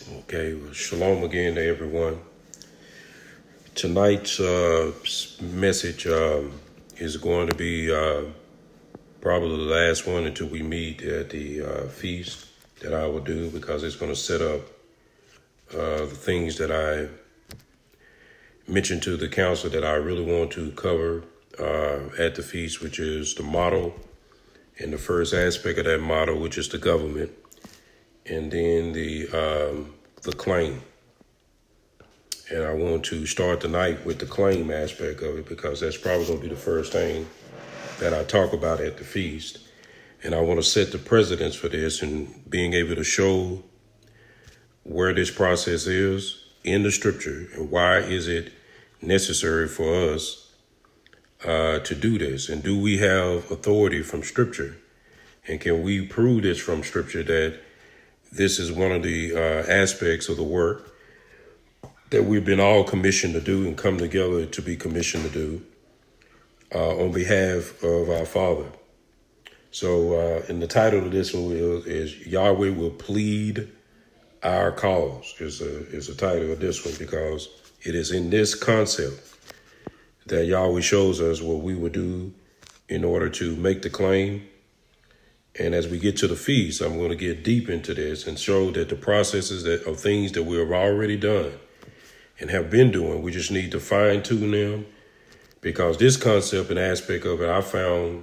Okay, well, shalom again to everyone. Tonight's message is going to be probably the last one until we meet at the feast that I will do, because it's going to set up the things that I mentioned to the council that I really want to cover at the feast, which is the model and the first aspect of that model, which is the government, and then the claim. And I want to start the night with the claim aspect of it, because that's probably going to be the first thing that I talk about at the feast. And I want to set the precedence for this and being able to show where this process is in the scripture and why is it necessary for us to do this. And do we have authority from scripture? And can we prove this from scripture that this is one of the aspects of the work that we've been all commissioned to do and come together to be commissioned to do on behalf of our Father. So in the title of this one is Yahweh Will Plead Our Cause is the title of this one, because it is in this concept that Yahweh shows us what we would do in order to make the claim. And as we get to the feast, I'm going to get deep into this and show that the processes of things that we have already done and have been doing, we just need to fine tune them, because this concept and aspect of it I found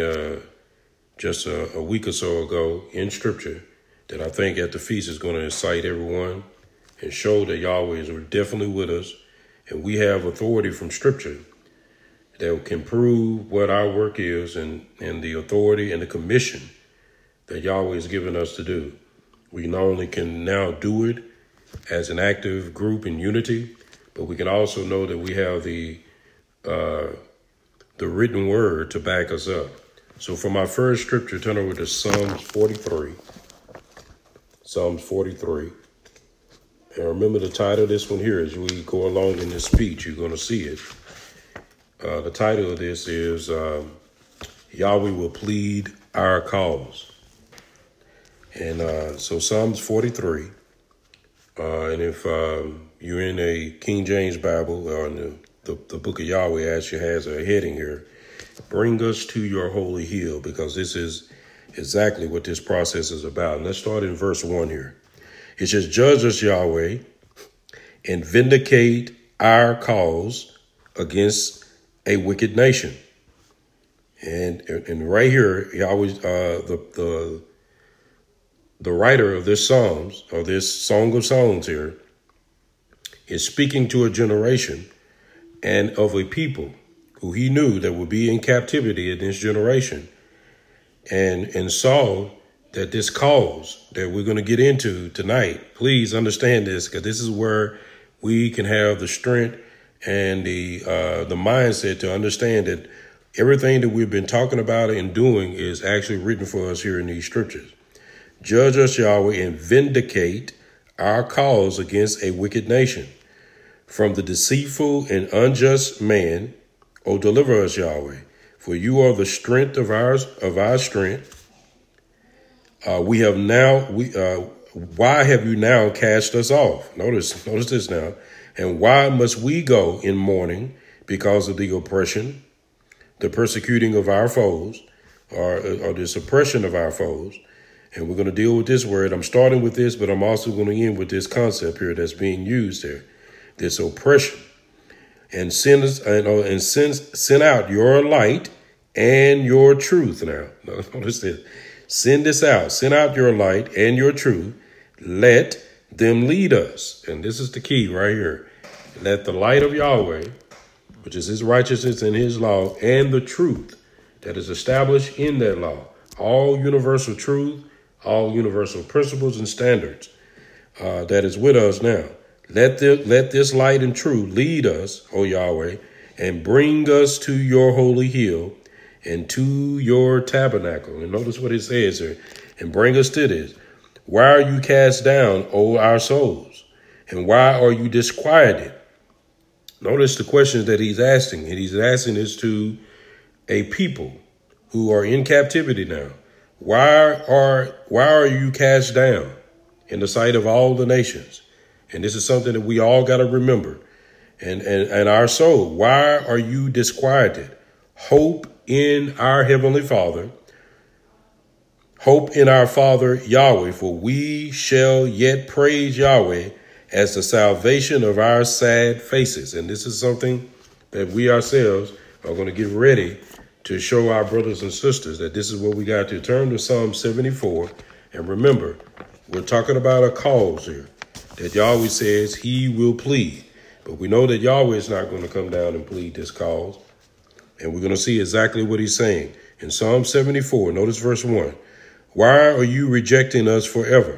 just a week or so ago in scripture that I think at the feast is going to incite everyone and show that Yahweh is definitely with us, and we have authority from scripture that can prove what our work is and the authority and the commission that Yahweh has given us to do. We not only can now do it as an active group in unity, but we can also know that we have the written word to back us up. So for my first scripture, turn over to Psalms 43. Psalms 43. And remember the title of this one here, as we go along in this speech, you're going to see it. The title of this is Yahweh Will Plead Our Cause. And so Psalms 43. And if you're in a King James Bible or in the book of Yahweh, actually has a heading here, bring us to your holy hill, because this is exactly what this process is about. And let's start in verse 1 here. It says, judge us, Yahweh, and vindicate our cause against a wicked nation. And right here, Yahweh, the writer of this Psalms, or this Song of Songs here, is speaking to a generation and of a people who he knew that would be in captivity in this generation, and saw that this cause that we're going to get into tonight, please understand this, because this is where we can have the strength and the mindset to understand that everything that we've been talking about and doing is actually written for us here in these scriptures. Judge us, Yahweh, and vindicate our cause against a wicked nation. From the deceitful and unjust man, O deliver us, Yahweh, for you are the strength of our strength. Why have you now cast us off? Notice this now. And why must we go in mourning because of the oppression, the persecuting of our foes, or the suppression of our foes? And we're going to deal with this word. I'm starting with this, but I'm also going to end with this concept here that's being used there, this oppression. And send out your light and your truth. Now, notice this. Send this out. Send out your light and your truth. Let them lead us. And this is the key right here. Let the light of Yahweh, which is his righteousness and his law, and the truth that is established in that law, all universal truth, all universal principles and standards that is with us now. Let this light and truth lead us, O Yahweh, and bring us to your holy hill and to your tabernacle. And notice what it says here. And bring us to this. Why are you cast down, O our souls? And why are you disquieted? Notice the questions that he's asking. And he's asking this to a people who are in captivity now. Why are you cast down? in the sight of all the nations. And this is something that we all got to remember. And our soul, why are you disquieted? Hope in our Heavenly Father. Hope in our Father Yahweh, for we shall yet praise Yahweh as the salvation of our sad faces. And this is something that we ourselves are going to get ready to show our brothers and sisters that this is what we got to. Turn to Psalm 74. And remember, we're talking about a cause here that Yahweh says he will plead. But we know that Yahweh is not going to come down and plead this cause. And we're going to see exactly what he's saying. In Psalm 74, notice verse 1. Why are you rejecting us forever?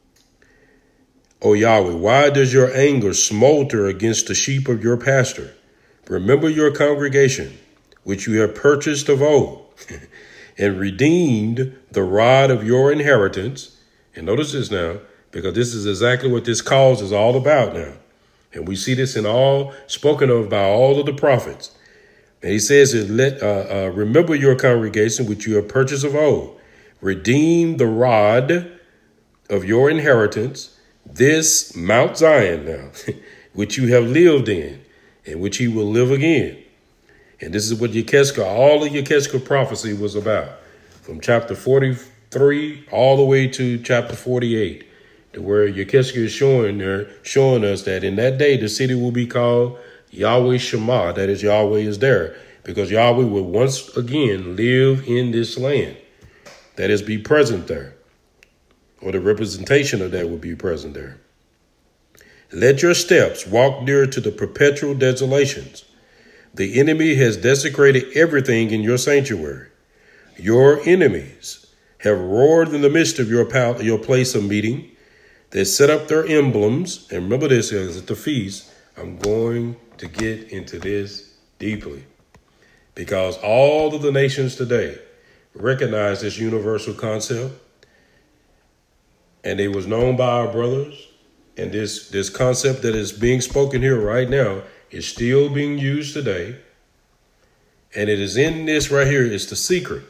O Yahweh, why does your anger smolder against the sheep of your pasture? Remember your congregation, which you have purchased of old, and redeemed the rod of your inheritance. And notice this now, because this is exactly what this cause is all about now. And we see this in all spoken of by all of the prophets. And he says, remember your congregation, which you have purchased of old. Redeem the rod of your inheritance, this Mount Zion now, which you have lived in, and which he will live again. And this is what Yekeskel, all of Yekeskel prophecy was about, from chapter 43 all the way to chapter 48. Where Yekeskel is showing us that in that day, the city will be called Yahweh Shema. That is, Yahweh is there, because Yahweh will once again live in this land. That is, be present there, or the representation of that will be present there. Let your steps walk near to the perpetual desolations. The enemy has desecrated everything in your sanctuary. Your enemies have roared in the midst of your place of meeting. They set up their emblems. And remember this, at the feast, I'm going to get into this deeply, because all of the nations today recognize this universal concept. And it was known by our brothers. And this concept that is being spoken here right now is still being used today. And it is in this right here, it's the secret.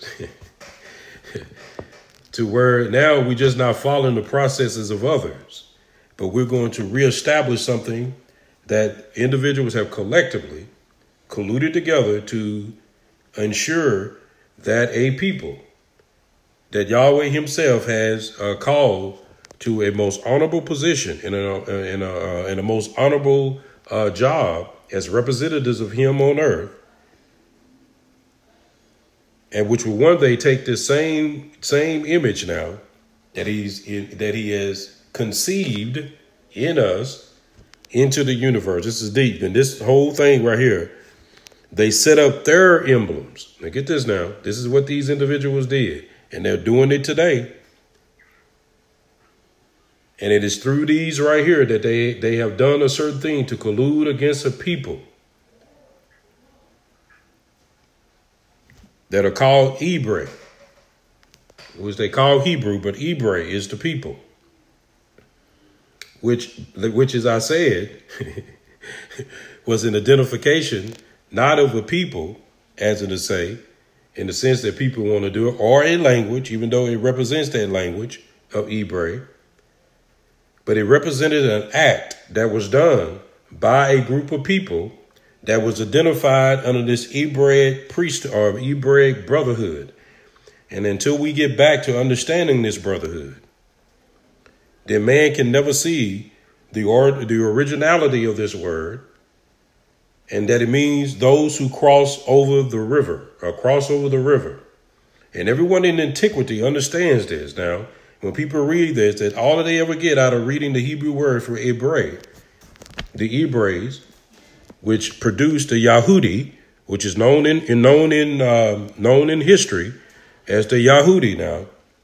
To where now we just not following the processes of others, but we're going to reestablish something that individuals have collectively colluded together to ensure that a people that Yahweh himself has called to a most honorable position in a most honorable job as representatives of him on earth, and which will one day take this same image now that he has conceived in us into the universe. This is deep. And this whole thing right here, they set up their emblems. Now get this now. This is what these individuals did. And they're doing it today. And it is through these right here that they have done a certain thing to collude against a people that are called Ebre, which they call Hebrew, but Ebre is the people, which as I said, was an identification not of a people, as in to say, in the sense that people want to do it, or a language, even though it represents that language of Ebre, but it represented an act that was done by a group of people that was identified under this Hebraic priesthood or Hebraic brotherhood. And until we get back to understanding this brotherhood, then man can never see the originality of this word, and that it means those who cross over the river or cross over the river. And everyone in antiquity understands this. Now, when people read this, that all that they ever get out of reading the Hebrew word for Hebrei, the Hebrews, which produced the Yahudi, which is known in history as the Yahudi now.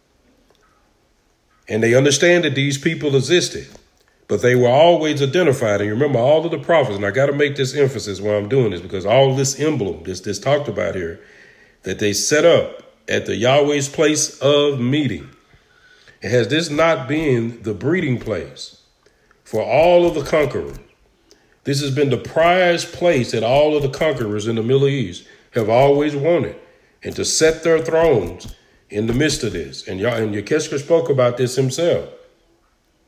And they understand that these people existed, but they were always identified. And you remember all of the prophets, and I got to make this emphasis while I'm doing this, because all this emblem, this talked about here, that they set up at the Yahweh's place of meeting. And has this not been the breeding place for all of the conquerors? This has been the prized place that all of the conquerors in the Middle East have always wanted, and to set their thrones in the midst of this. And Yekeskel spoke about this himself.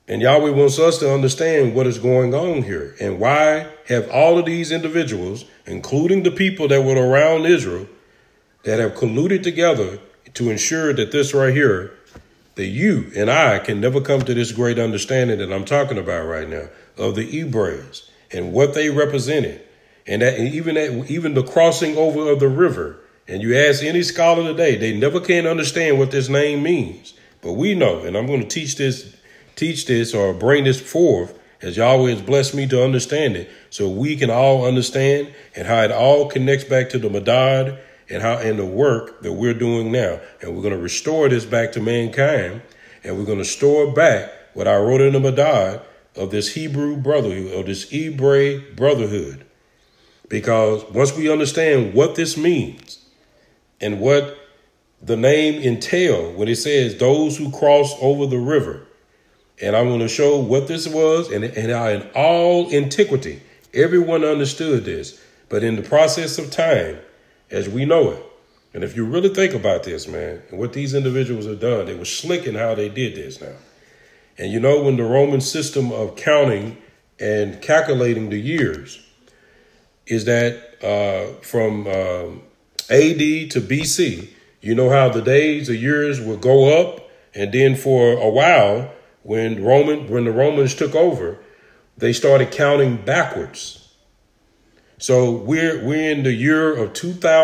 And Yahweh wants us to understand what is going on here and why have all of these individuals, including the people that were around Israel, that have colluded together to ensure that this right here, that you and I can never come to this great understanding that I'm talking about right now of the Hebrews and what they represented. And that even the crossing over of the river. And you ask any scholar today, they never can understand what this name means. But we know, and I'm going to teach this or bring this forth as Yahweh has blessed me to understand it, so we can all understand and how it all connects back to the Madad and the work that we're doing now. And we're going to restore this back to mankind, and we're going to store back what I wrote in the Madad of this Hebrew brotherhood, of this Hebraic brotherhood. Because once we understand what this means and what the name entail when it says those who cross over the river, and I'm going to show what this was and how in all antiquity, everyone understood this. But in the process of time, as we know it, and if you really think about this, man, and what these individuals have done, they were slick in how they did this now. And you know, when the Roman system of counting and calculating the years is that from AD to BC, you know how the days, the years will go up. And then for a while, when the Romans took over, they started counting backwards. So we're in the year of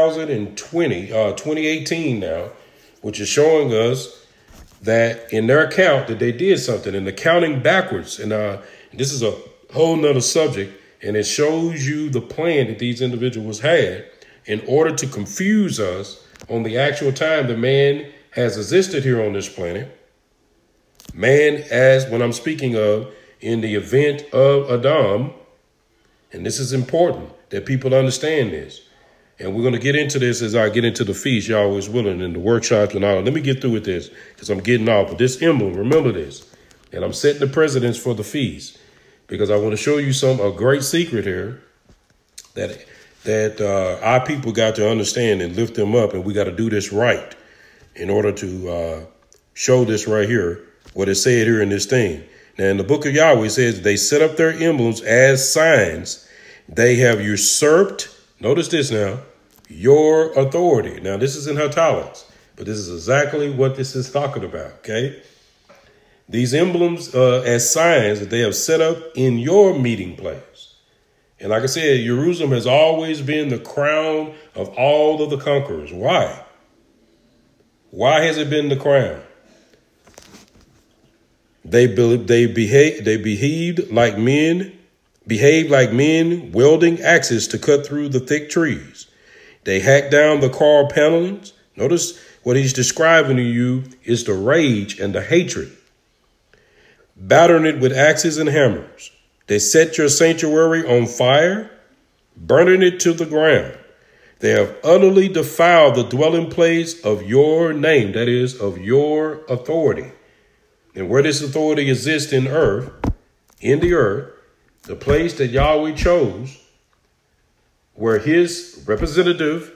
2018 now, which is showing us that in their account that they did something and the counting backwards. And this is a whole nother subject. And it shows you the plan that these individuals had in order to confuse us on the actual time that man has existed here on this planet. Man, as when I'm speaking of in the event of Adam, and this is important that people understand this. And we're going to get into this as I get into the feast, Yahweh is willing, and the workshops and all. Let me get through with this because I'm getting off. But this emblem, remember this, and I'm setting the precedence for the feast. Because I want to show you a great secret here that our people got to understand and lift them up. And we got to do this right in order to show this right here, what is said here in this thing. Now, in the book of Yahweh, it says they set up their emblems as signs. They have usurped, notice this now, your authority. Now, this is in italics, but this is exactly what this is talking about, okay? These emblems as signs that they have set up in your meeting place. And like I said, Jerusalem has always been the crown of all of the conquerors. Why? Why has it been the crown? They behaved like men wielding axes to cut through the thick trees. They hacked down the car panelings. Notice what he's describing to you is the rage and the hatred. Battering it with axes and hammers. They set your sanctuary on fire, burning it to the ground. They have utterly defiled the dwelling place of your name, that is, of your authority. And where this authority exists in the earth, the place that Yahweh chose, where his representative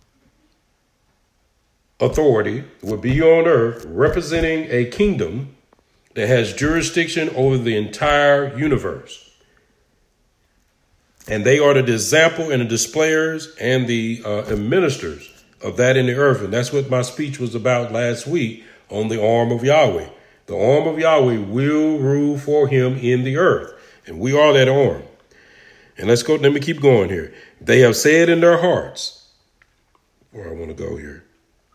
authority would be on earth, representing a kingdom that has jurisdiction over the entire universe. And they are the example and the displayers and the administrators of that in the earth. And that's what my speech was about last week on the arm of Yahweh. The arm of Yahweh will rule for him in the earth. And we are that arm. And let me keep going here. They have said in their hearts, where I want to go here.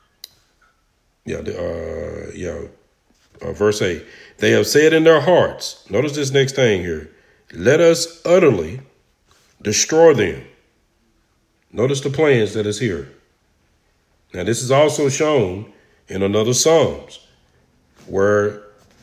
Verse 8. They have said in their hearts, notice this next thing here, let us utterly destroy them. Notice the plans that is here. Now, this is also shown in another Psalms where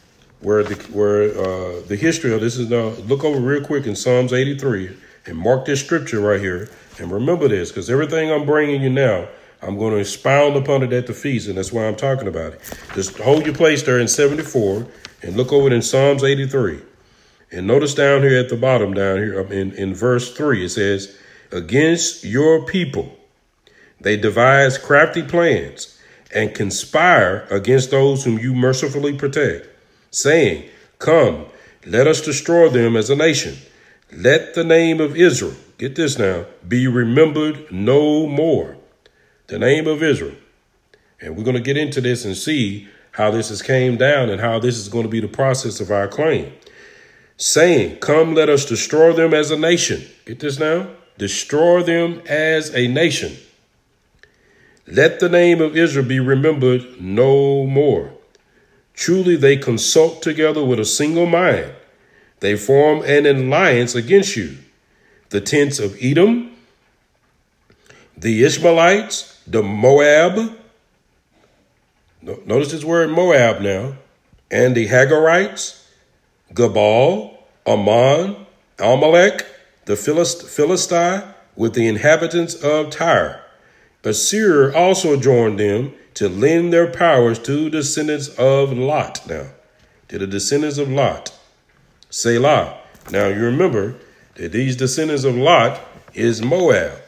the history of this is now, look over real quick in Psalms 83 and mark this scripture right here. And remember this, because everything I'm bringing you now, I'm going to expound upon it at the feast, and that's why I'm talking about it. Just hold your place there in 74 and look over it in Psalms 83. And notice down here at the bottom, down here in verse 3, it says, against your people, they devise crafty plans and conspire against those whom you mercifully protect, saying, come, let us destroy them as a nation. Let the name of Israel, get this now, be remembered no more. The name of Israel. And we're going to get into this and see how this has came down and how this is going to be the process of our claim. Saying, come, let us destroy them as a nation. Get this now? Destroy them as a nation. Let the name of Israel be remembered no more. Truly, they consult together with a single mind. They form an alliance against you. The tents of Edom, the Ishmaelites, the Moab. Notice this word Moab now. And the Hagarites, Gabal, Ammon, Amalek, the Philistine, with the inhabitants of Tyre. Assyria also joined them to lend their powers to the descendants of Lot. Now, to the descendants of Lot. Selah. Now, you remember that these descendants of Lot is Moab.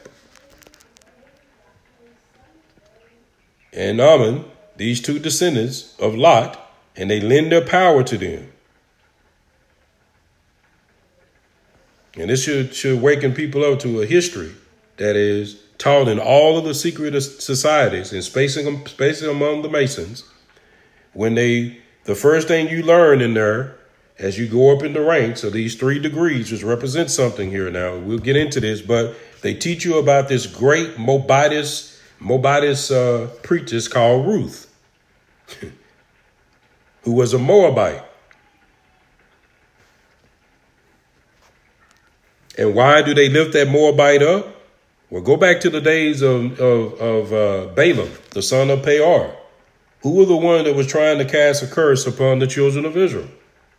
And Ammon, these two descendants of Lot, and they lend their power to them. And this should waken people up to a history that is taught in all of the secret societies and spacing among the Masons. When the first thing you learn in there, as you go up in the ranks of these 3 degrees, which represent something here now, we'll get into this, but they teach you about this great Moabitess priestess called Ruth, who was a Moabite. And why do they lift that Moabite up? Well, go back to the days of Balaam, the son of Peor. Who was the one that was trying to cast a curse upon the children of Israel?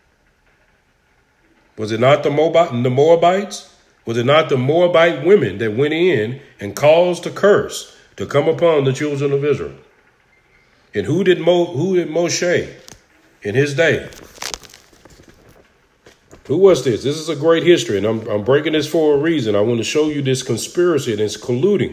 Was it not the Moabites? Was it not the Moabite women that went in and caused a curse to come upon the children of Israel? And who did Moshe in his day? Who was this? This is a great history, and I'm breaking this for a reason. I want to show you this conspiracy and it's colluding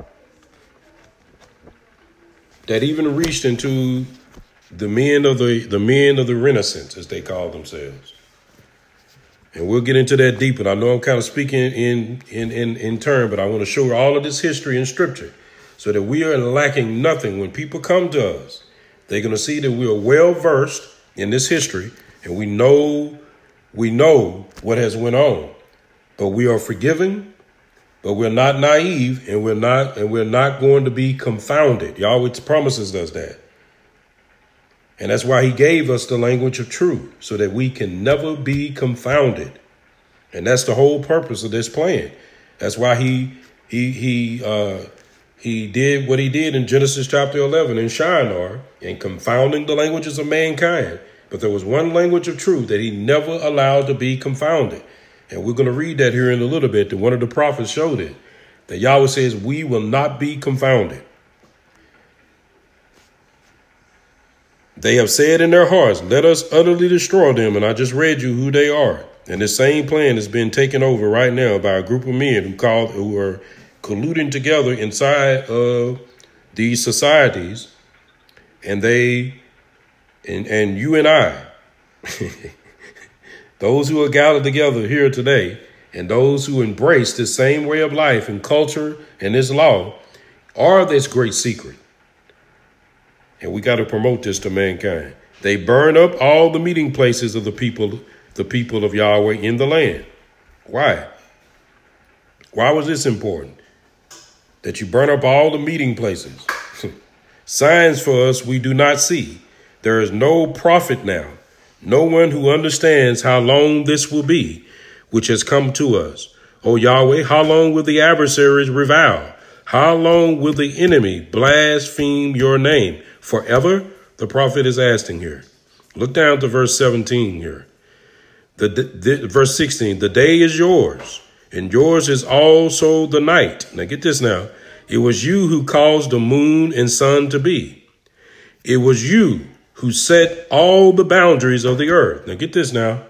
that even reached into the men of the Renaissance, as they call themselves. And we'll get into that deeper. I know I'm kind of speaking in turn, but I want to show all of this history in Scripture so that we are lacking nothing. When people come to us, they're going to see that we are well versed in this history, and we know what has went on, but we are forgiving, but we're not naive, and we're not going to be confounded. Yahweh promises us that. And that's why he gave us the language of truth, so that we can never be confounded. And that's the whole purpose of this plan. That's why he did what he did in Genesis chapter 11 in Shinar, in confounding the languages of mankind. But there was one language of truth that he never allowed to be confounded. And we're going to read that here in a little bit, that one of the prophets showed it, that Yahweh says, we will not be confounded. They have said in their hearts, let us utterly destroy them. And I just read you who they are. And this same plan has been taken over right now by a group of men who are colluding together inside of these societies. And and you and I, those who are gathered together here today, and those who embrace this same way of life and culture and this law, are this great secret. And we got to promote this to mankind. They burn up all the meeting places of the people of Yahweh in the land. Why? Why was this important? That you burn up all the meeting places. Signs for us we do not see. There is no prophet now, no one who understands how long this will be, which has come to us. O Yahweh, how long will the adversaries revile? How long will the enemy blaspheme your name? Forever? The prophet is asking here. Look down to verse 17 here. Verse 16, the day is yours, and yours is also the night. Now get this now. It was you who caused the moon and sun to be. It was you who set all the boundaries of the earth. Now get this now.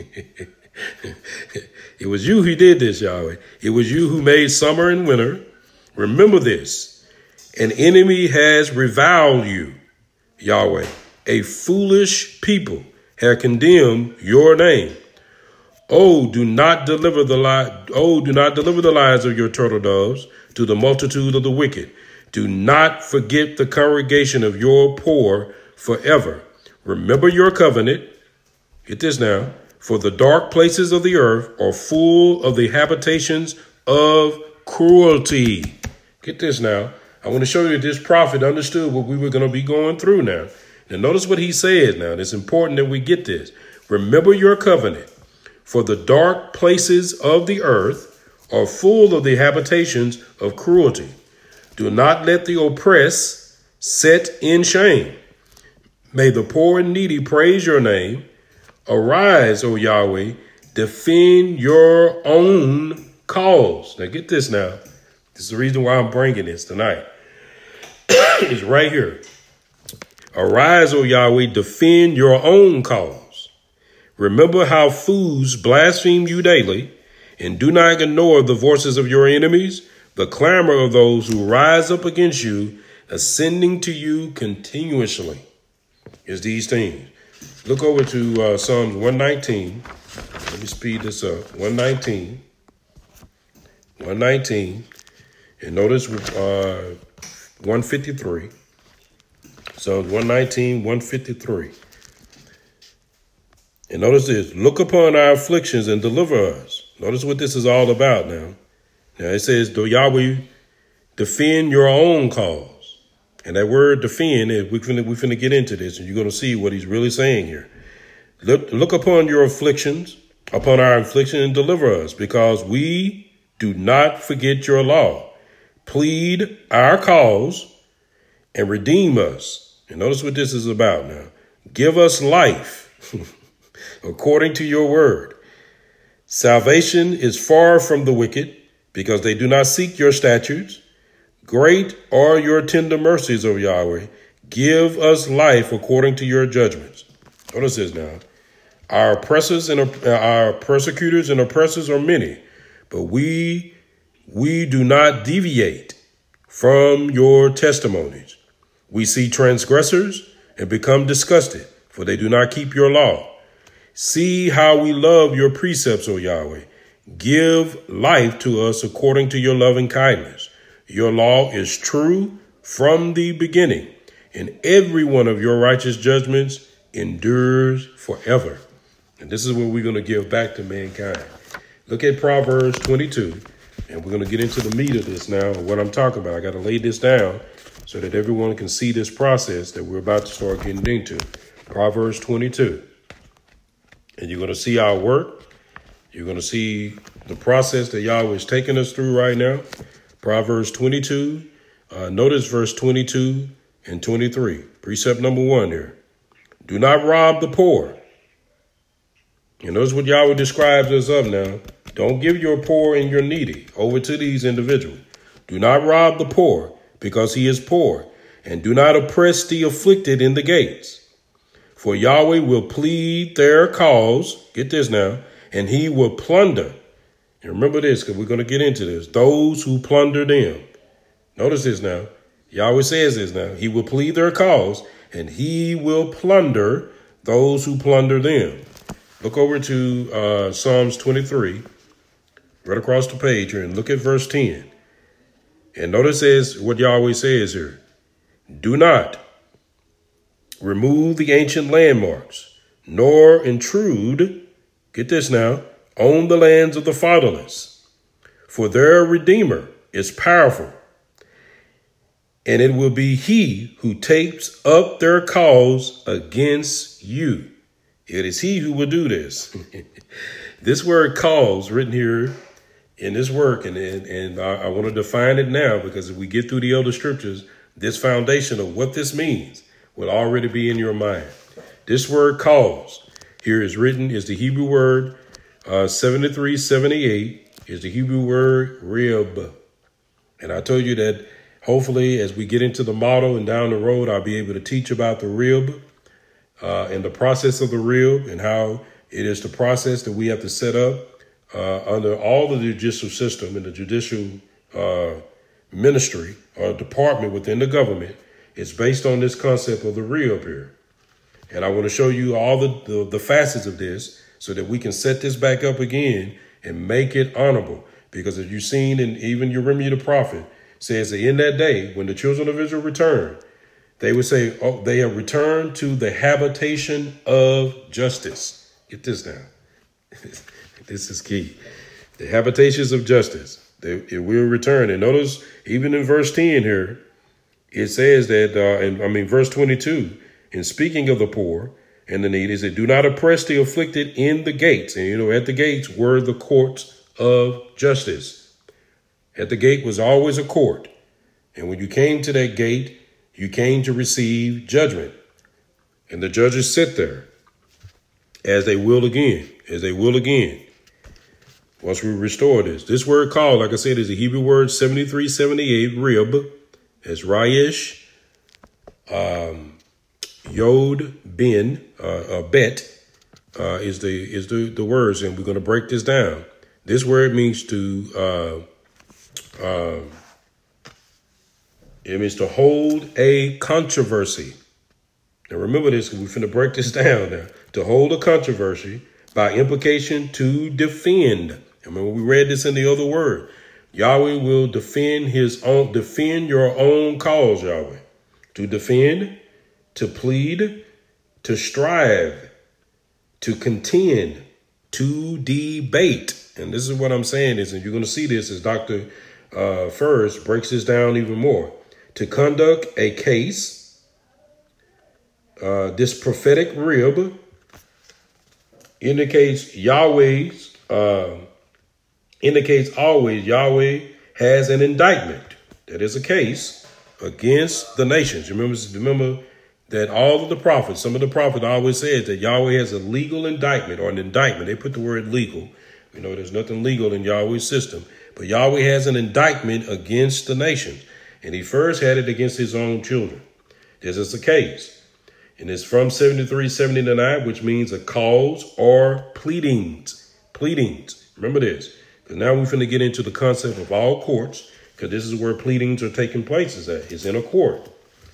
It was you who did this, Yahweh. It was you who made summer and winter. Remember this. An enemy has reviled you, Yahweh. A foolish people have condemned your name. Oh, do not deliver the lies of your turtle doves to the multitude of the wicked. Do not forget the congregation of your poor forever. Remember your covenant. Get this now. For the dark places of the earth are full of the habitations of cruelty. Get this now. I want to show you that this prophet understood what we were going to be going through now. And notice what he said now. It's important that we get this. Remember your covenant. For the dark places of the earth are full of the habitations of cruelty. Do not let the oppressed set in shame. May the poor and needy praise your name. Arise, O Yahweh, defend your own cause. Now get this now. This is the reason why I'm bringing this tonight. It's right here. Arise, O Yahweh, defend your own cause. Remember how fools blaspheme you daily, and do not ignore the voices of your enemies, the clamor of those who rise up against you, ascending to you continuously. Is these things. Look over to Psalms 119. Let me speed this up. 119. And notice 153. Psalms 119, 153. And notice this. Look upon our afflictions and deliver us. Notice what this is all about now. Now it says, do Yahweh defend your own cause. And that word defend, we're finna get into this, and you're going to see what he's really saying here. Look upon your afflictions, upon our affliction, and deliver us, because we do not forget your law. Plead our cause and redeem us. And notice what this is about now. Give us life according to your word. Salvation is far from the wicked, because they do not seek your statutes. Great are your tender mercies, O Yahweh. Give us life according to your judgments. Notice this now. Our oppressors and our persecutors and oppressors are many, but we do not deviate from your testimonies. We see transgressors and become disgusted, for they do not keep your law. See how we love your precepts, O Yahweh. Give life to us according to your loving kindness. Your law is true from the beginning, and every one of your righteous judgments endures forever. And this is what we're going to give back to mankind. Look at Proverbs 22, and we're going to get into the meat of this now, what I'm talking about. I got to lay this down so that everyone can see this process that we're about to start getting into. Proverbs 22. And you're going to see our work. You're going to see the process that Yahweh is taking us through right now. Proverbs 22, notice verse 22 and 23. Precept number 1 here. Do not rob the poor. And notice what Yahweh describes us of now. Don't give your poor and your needy over to these individuals. Do not rob the poor, because he is poor, and do not oppress the afflicted in the gates. For Yahweh will plead their cause, get this now, and he will plunder. And remember this, because we're going to get into this. Those who plunder them. Notice this now. Yahweh says this now. He will plead their cause, and he will plunder those who plunder them. Look over to Psalms 23, right across the page here, and look at verse 10. And notice this, what Yahweh says here. Do not remove the ancient landmarks, nor intrude, get this now, on the lands of the fatherless, for their Redeemer is powerful, and it will be he who takes up their cause against you. It is he who will do this. This word cause written here in this work, and I want to define it now, because if we get through the other scriptures, this foundation of what this means will already be in your mind. This word cause here is written is the Hebrew word 7378 is the Hebrew word rib. And I told you that hopefully as we get into the model and down the road, I'll be able to teach about the rib and the process of the rib, and how it is the process that we have to set up under all the judicial system and the judicial ministry or department within the government. It's based on this concept of the rib here. And I want to show you all the facets of this, so that we can set this back up again and make it honorable. Because as you've seen, and even Jeremiah the prophet says that in that day, when the children of Israel return, they would say, oh, they have returned to the habitation of justice. Get this now. This is key. The habitations of justice. It will return. And notice, even in verse 10 here, it says that, verse 22, in speaking of the poor and the needy, it said, do not oppress the afflicted in the gates. And, at the gates were the courts of justice. At the gate was always a court. And when you came to that gate, you came to receive judgment. And the judges sit there as they will again, once we restore this. This word called, like I said, is the Hebrew word 7378, rib. It's Raish, Yod, Ben, Bet is the words, and we're going to break this down. This word means to hold a controversy. Now remember this, because we're finna break this down now. To hold a controversy, by implication, to defend. Remember, we read this in the other word. Yahweh will defend your own cause, Yahweh. To defend, to plead, to strive, to contend, to debate. And this is what I'm saying is, and you're going to see this as Dr. Furs breaks this down even more. To conduct a case, this prophetic rib indicates always Yahweh has an indictment. That is a case against the nations. Remember that all of the prophets, some of the prophets always said that Yahweh has a legal indictment or an indictment. They put the word legal. There's nothing legal in Yahweh's system, but Yahweh has an indictment against the nations. And he first had it against his own children. This is the case. And it's from 7379, which means a cause or pleadings. Remember this. Because now we're going to get into the concept of all courts, because this is where pleadings are taking place. It's in a court.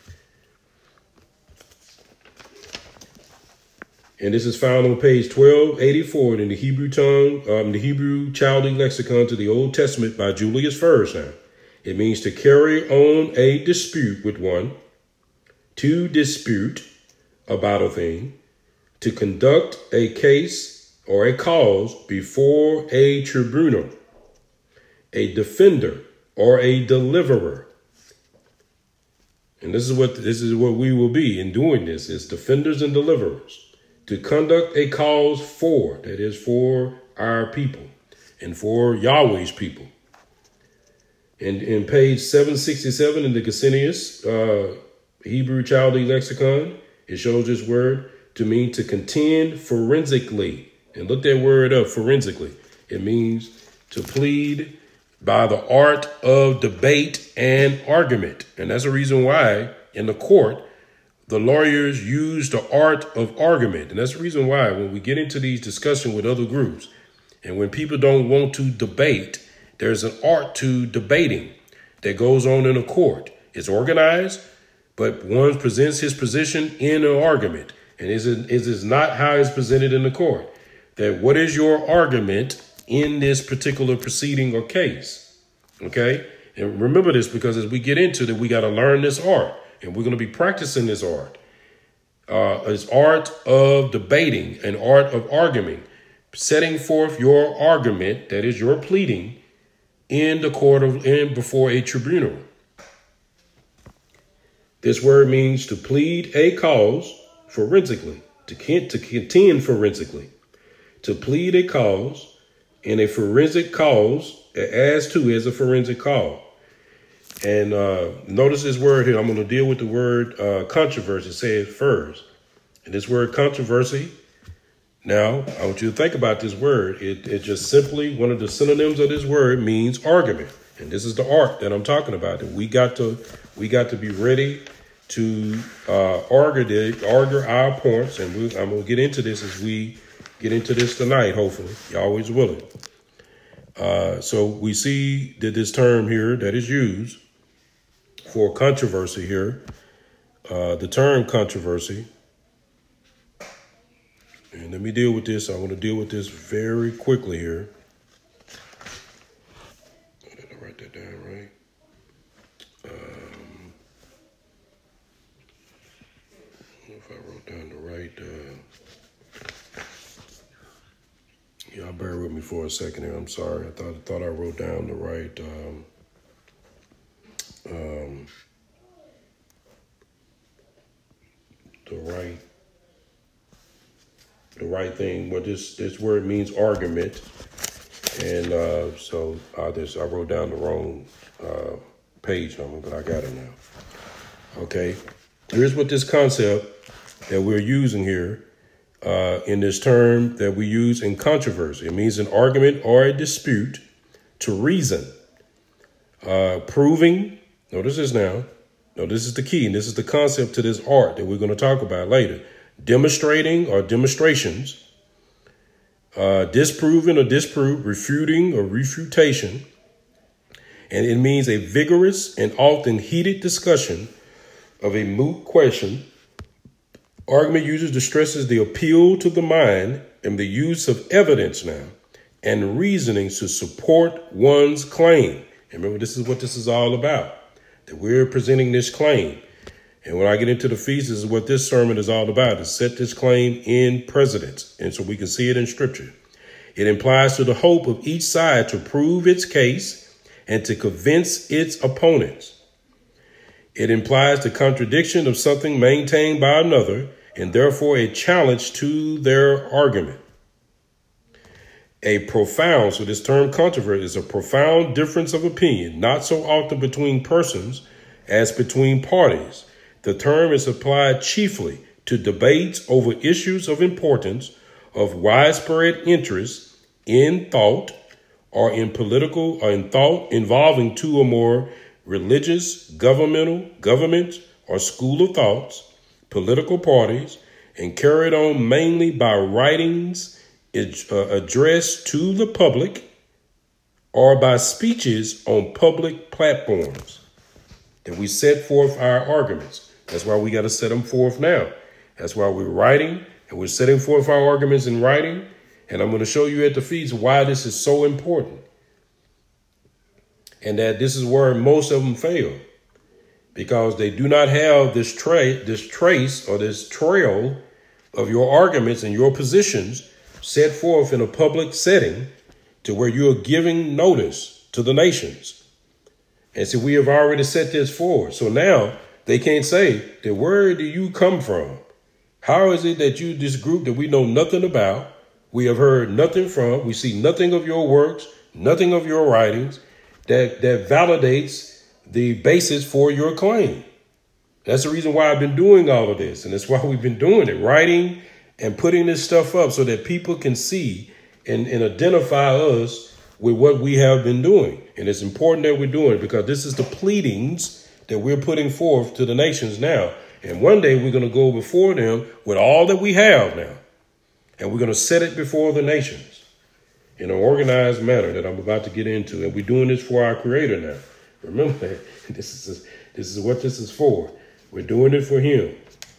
And this is found on page 1284 in the Hebrew tongue, the Hebrew Chaldee lexicon to the Old Testament by Julius Furs. Now, it means to carry on a dispute with one, to dispute about a thing, to conduct a case or a cause before a tribunal, a defender or a deliverer. And this is what we will be in doing this, is defenders and deliverers. To conduct a cause for, that is for our people and for Yahweh's people. And in page 767 in the Gesenius Hebrew Chaldee lexicon, it shows this word to mean to contend forensically. And look that word up, forensically. It means to plead by the art of debate and argument. And that's the reason why in the court, the lawyers use the art of argument. And that's the reason why when we get into these discussions with other groups, and when people don't want to debate, there's an art to debating that goes on in a court. It's organized, but one presents his position in an argument. And it is not how it's presented in the court. That what is your argument in this particular proceeding or case? Okay? And remember this, because as we get into it, we got to learn this art. And we're going to be practicing this art. It's art of debating, an art of arguing, setting forth your argument, that is your pleading, in the court before a tribunal. This word means to plead a cause forensically, to contend forensically, to plead a cause in a forensic cause as a forensic cause. And notice this word here. I'm going to deal with the word controversy, say it first. And this word controversy, now I want you to think about this word. It just simply, one of the synonyms of this word means argument. And this is the art that I'm talking about. And we got to be ready to argue our points. And I'm going to get into this as we get into this tonight, hopefully. Yahweh's willing. So we see that this term here that is used for controversy here, the term controversy And let me deal with this. I want to deal with this very quickly here. Did I write that down right? If I wrote down the right, y'all bear with me for a second here. I'm sorry. I thought I wrote down the right, the right thing. What this word means, argument, and so I wrote down the wrong page number, but I got it now. Okay, here's what this concept that we're using here in this term that we use in controversy. It means an argument or a dispute to reason, proving. Notice this now. No, this is the key, and this is the concept to this art that we're going to talk about later. Demonstrating or demonstrations, disproving or disprove, refuting or refutation. And it means a vigorous and often heated discussion of a moot question. Argument usually stresses the appeal to the mind and the use of evidence now and reasoning to support one's claim. And remember, this is what this is all about, that we're presenting this claim. And when I get into the feast, this is what this sermon is all about, to set this claim in precedence. And so we can see it in scripture. It implies to the hope of each side to prove its case and to convince its opponents. It implies the contradiction of something maintained by another and therefore a challenge to their argument. So this term controversy is a profound difference of opinion, not so often between persons as between parties. The term is applied chiefly to debates over issues of importance, of widespread interest in thought or in political or in thought involving two or more religious, government or school of thoughts, political parties, and carried on mainly by writings addressed to the public or by speeches on public platforms. That we set forth our arguments. That's why we got to set them forth now. That's why we're writing and we're setting forth our arguments in writing. And I'm going to show you at the feast why this is so important. And that this is where most of them fail, because they do not have this trace or this trail of your arguments and your positions set forth in a public setting to where you're giving notice to the nations. And so we have already set this forward. So now they can't say that where do you come from? How is it that you, this group that we know nothing about, we have heard nothing from, we see nothing of your works, nothing of your writings, that validates the basis for your claim. That's the reason why I've been doing all of this. And that's why we've been doing it, writing and putting this stuff up so that people can see and identify us with what we have been doing. And it's important that we're doing it because this is the pleadings that we're putting forth to the nations now. And one day we're going to go before them with all that we have now. And we're going to set it before the nations in an organized manner that I'm about to get into. And we're doing this for our Creator now. Remember that. This is what this is for. We're doing it for him.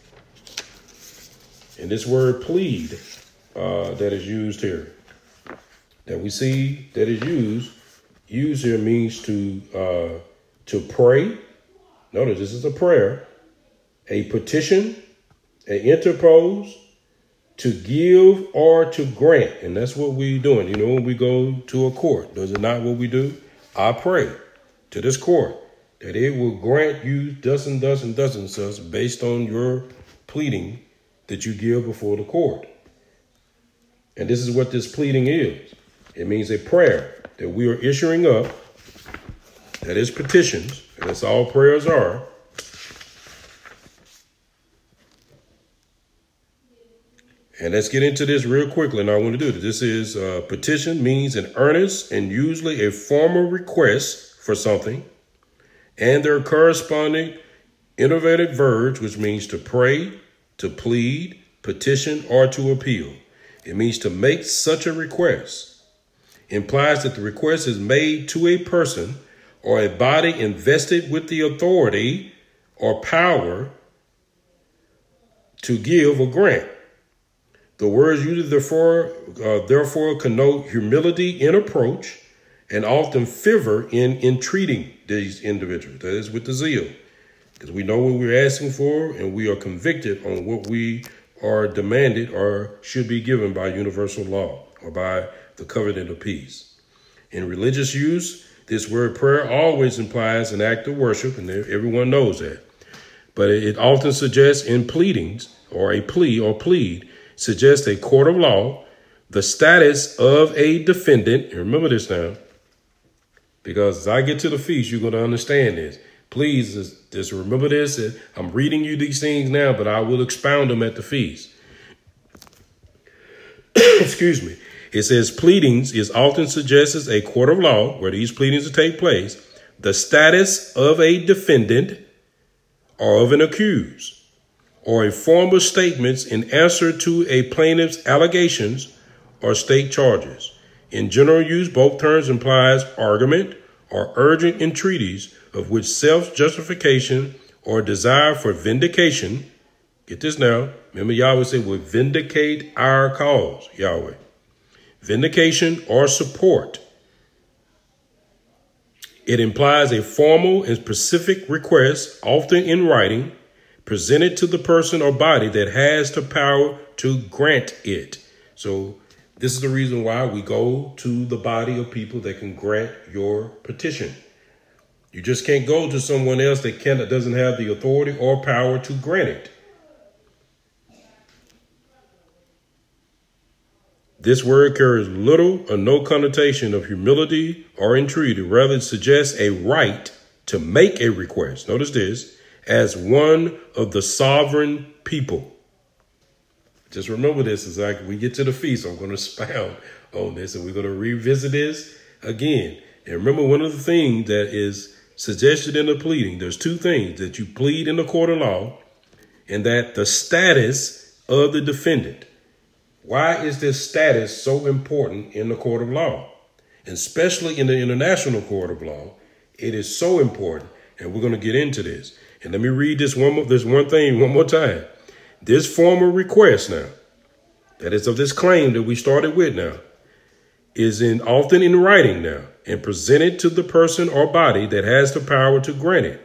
And this word plead that is used here, that we see that is used here means to pray. Notice this is a prayer, a petition, an interpose, to give or to grant. And that's what we're doing. You know, when we go to a court, does it not what we do? I pray to this court that it will grant you thus and thus and thus and such based on your pleading that you give before the court. And this is what this pleading is. It means a prayer that we are issuing up, that is petitions, and that's all prayers are. And let's get into this real quickly, and I want to do this. This is petition means an earnest and usually a formal request for something, and their corresponding innovative verbs, which means to pray, to plead, petition, or to appeal. It means to make such a request. It implies that the request is made to a person or a body invested with the authority or power to give or grant. The words used therefore connote humility in approach and often fervor in entreating these individuals. That is with the zeal. Because we know what we're asking for and we are convicted on what we are demanded or should be given by universal law or by the covenant of peace. In religious use, this word prayer always implies an act of worship, and everyone knows that. But it often suggests in pleadings, or a plea or plead, suggests a court of law, the status of a defendant. And remember this now, because as I get to the feast, you're going to understand this. Please just remember this. I'm reading you these things now, but I will expound them at the feast. Excuse me. It says pleadings is often suggested a court of law where these pleadings will take place, the status of a defendant or of an accused, or a form of statements in answer to a plaintiff's allegations or state charges. In general use, both terms implies argument or urgent entreaties of which self-justification or desire for vindication, get this now, remember Yahweh said, will vindicate our cause, Yahweh. Vindication or support. It implies a formal and specific request, often in writing, presented to the person or body that has the power to grant it. So this is the reason why we go to the body of people that can grant your petition. You just can't go to someone else that doesn't have the authority or power to grant it. This word carries little or no connotation of humility or entreaty. Rather, it suggests a right to make a request. Notice this, as one of the sovereign people. Just remember this as we get to the feast. I'm going to expound on this and we're going to revisit this again. And remember, one of the things that is suggested in the pleading, there's two things that you plead in the court of law and that the status of the defendant. Why is this status so important in the court of law? And especially in the international court of law, it is so important. And we're going to get into this. And let me read this one thing one more time. This formal request now, that is of this claim that we started with now, is often in writing now and presented to the person or body that has the power to grant it.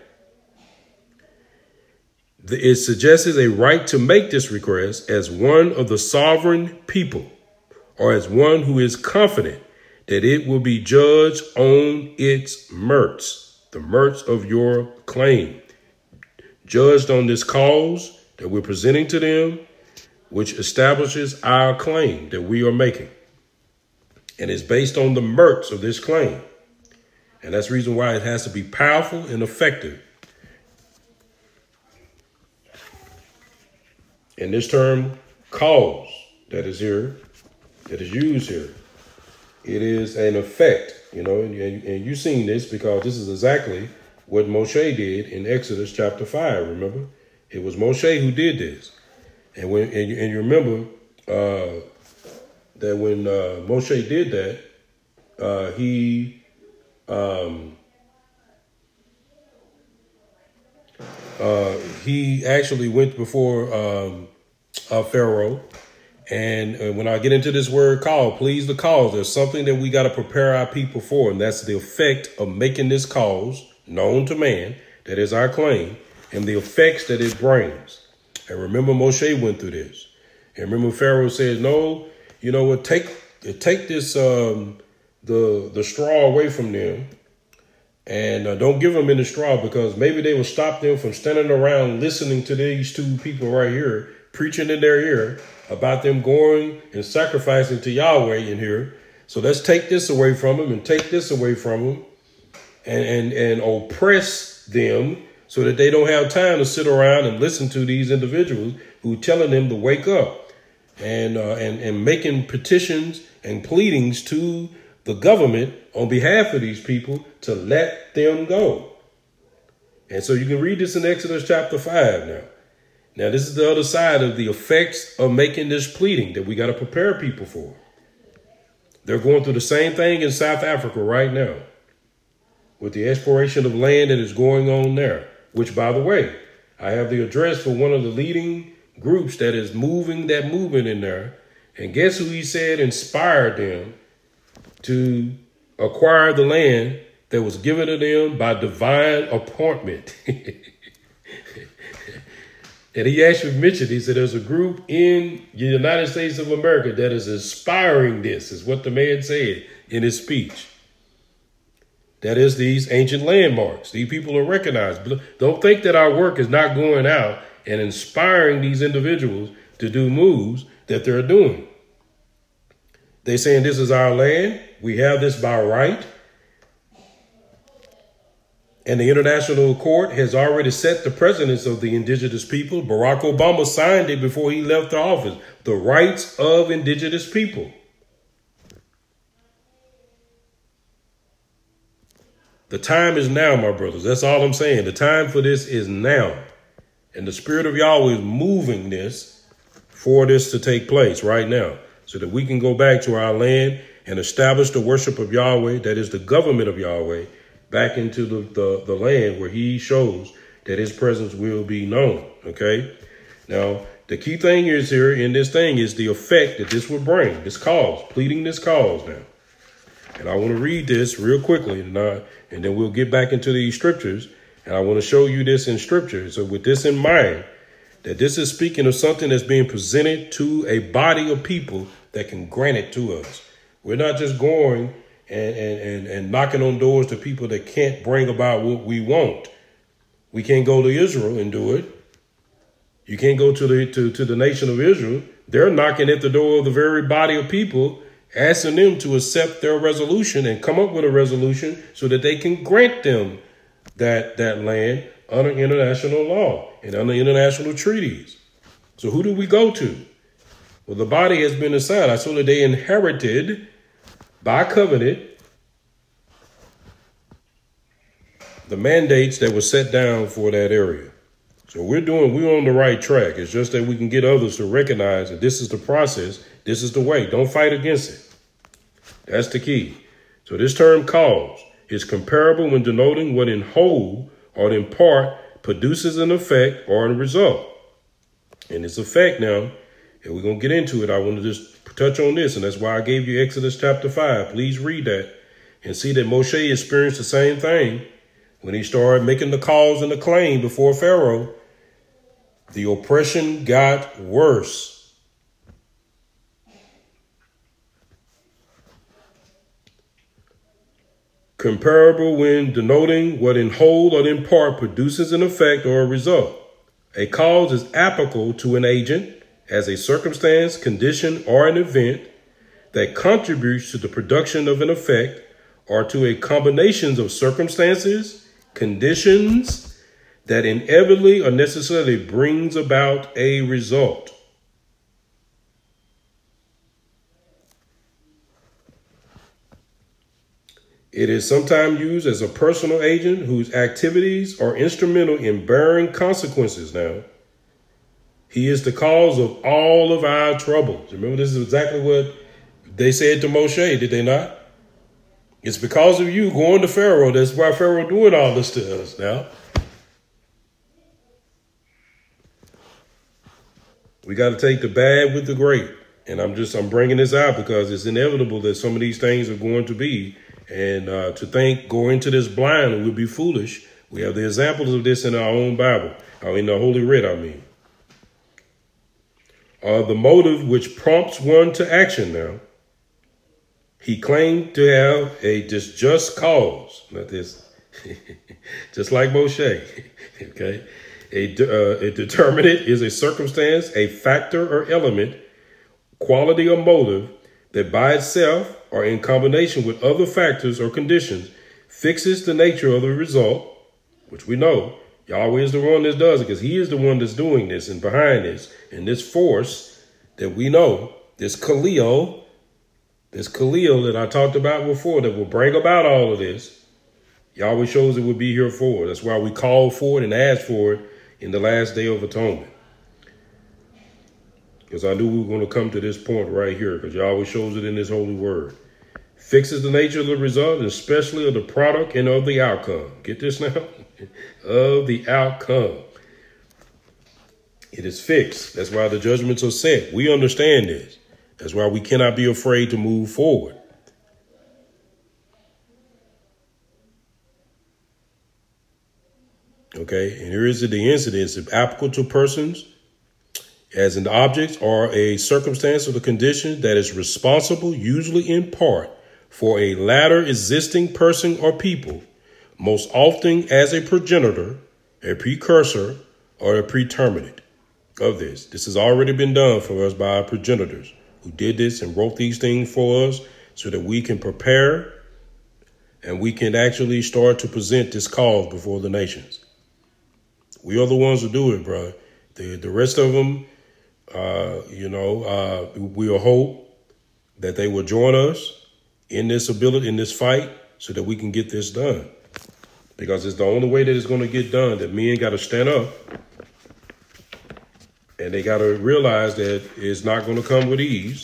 It suggests a right to make this request as one of the sovereign people or as one who is confident that it will be judged on its merits, the merits of your claim, judged on this cause that we're presenting to them, which establishes our claim that we are making. And it's based on the merits of this claim. And that's the reason why it has to be powerful and effective. And this term cause that is here, that is used here, it is an effect, and you've seen this because this is exactly what Moshe did in Exodus chapter 5. Remember, it was Moshe who did this. And you remember that when Moshe did that, he actually went before Pharaoh. And when I get into this word call, please the cause, there's something that we got to prepare our people for. And that's the effect of making this cause known to man. That is our claim and the effects that it brings. And remember, Moshe went through this. And remember, Pharaoh says, no, you know what, take this, the straw away from them. And don't give them any straw because maybe they will stop them from standing around listening to these two people right here, preaching in their ear about them going and sacrificing to Yahweh in here. So let's take this away from them and take this away from them and oppress them so that they don't have time to sit around and listen to these individuals who are telling them to wake up and making petitions and pleadings to the government on behalf of these people to let them go. And so you can read this in Exodus chapter 5 now. Now, this is the other side of the effects of making this pleading that we got to prepare people for. They're going through the same thing in South Africa right now with the exploration of land that is going on there, which, by the way, I have the address for one of the leading groups that is moving that movement in there. And guess who he said inspired them to acquire the land that was given to them by divine appointment? And he actually mentioned, he said, there's a group in the United States of America that is inspiring this, is what the man said in his speech. That is these ancient landmarks. These people are recognized. Don't think that our work is not going out and inspiring these individuals to do moves that they're doing. They're saying this is our land. We have this by right. And the International Court has already set the precedence of the indigenous people. Barack Obama signed it before he left the office. The rights of indigenous people. The time is now, my brothers. That's all I'm saying. The time for this is now. And the Spirit of Yahweh is moving this for this to take place right now, so that we can go back to our land and establish the worship of Yahweh, that is the government of Yahweh, back into the land where he shows that his presence will be known. Okay. Now, the key thing is here in this thing is the effect that this will bring, this cause, pleading this cause now. And I want to read this real quickly, and then we'll get back into these scriptures. And I want to show you this in scripture. So with this in mind, that this is speaking of something that's being presented to a body of people that can grant it to us. We're not just going and knocking on doors to people that can't bring about what we want. We can't go to Israel and do it. You can't go to the nation of Israel. They're knocking at the door of the very body of people, asking them to accept their resolution and come up with a resolution so that they can grant them that land under international law and under international treaties. So who do we go to? Well, the body has been assigned. I saw that they inherited by covenant the mandates that were set down for that area. So we're on the right track. It's just that we can get others to recognize that this is the process. This is the way. Don't fight against it. That's the key. So this term cause is comparable when denoting what in whole or in part produces an effect or a result. And this effect now, and we're going to get into it. I want to just touch on this. And that's why I gave you Exodus chapter 5. Please read that and see that Moshe experienced the same thing when he started making the calls and the claim before Pharaoh. The oppression got worse. Comparable when denoting what in whole or in part produces an effect or a result. A cause is applicable to an agent as a circumstance, condition, or an event that contributes to the production of an effect or to a combination of circumstances, conditions that inevitably or necessarily brings about a result. It is sometimes used as a personal agent whose activities are instrumental in bearing consequences now. He is the cause of all of our troubles. Remember, this is exactly what they said to Moshe, did they not? It's because of you going to Pharaoh. That's why Pharaoh doing all this to us now. We got to take the bad with the great. And I'm bringing this out because it's inevitable that some of these things are going to be. And to think go into this blind would be foolish. We have the examples of this in our own Bible, or in the Holy Writ, I mean. The motive which prompts one to action now. He claimed to have a just cause. Not this, just like Moshe. Okay. A determinant is a circumstance, a factor or element, quality or motive that by itself or in combination with other factors or conditions fixes the nature of the result, which we know Yahweh is the one that does it because he is the one that's doing this and behind this. And this force that we know, this Khalil that I talked about before that will bring about all of this, Yahweh shows it will be here for. That's why we call for it and ask for it in the last day of atonement. Because I knew we were going to come to this point right here, because Yahweh shows it in his holy word. Fixes the nature of the result, and especially of the product and of the outcome. Get this now? Of the outcome. It is fixed. That's why the judgments are set. We understand this. That's why we cannot be afraid to move forward. Okay, and here is the incidents if applicable to persons as an object or a circumstance or the condition that is responsible, usually in part, for a latter existing person or people, most often as a progenitor, a precursor, or a preterminate of this. This has already been done for us by our progenitors who did this and wrote these things for us so that we can prepare and we can actually start to present this cause before the nations. We are the ones who do it, bro. The rest of them, we'll hope that they will join us in this ability, in this fight, so that we can get this done. Because it's the only way that it's going to get done, that men got to stand up and they got to realize that it's not going to come with ease.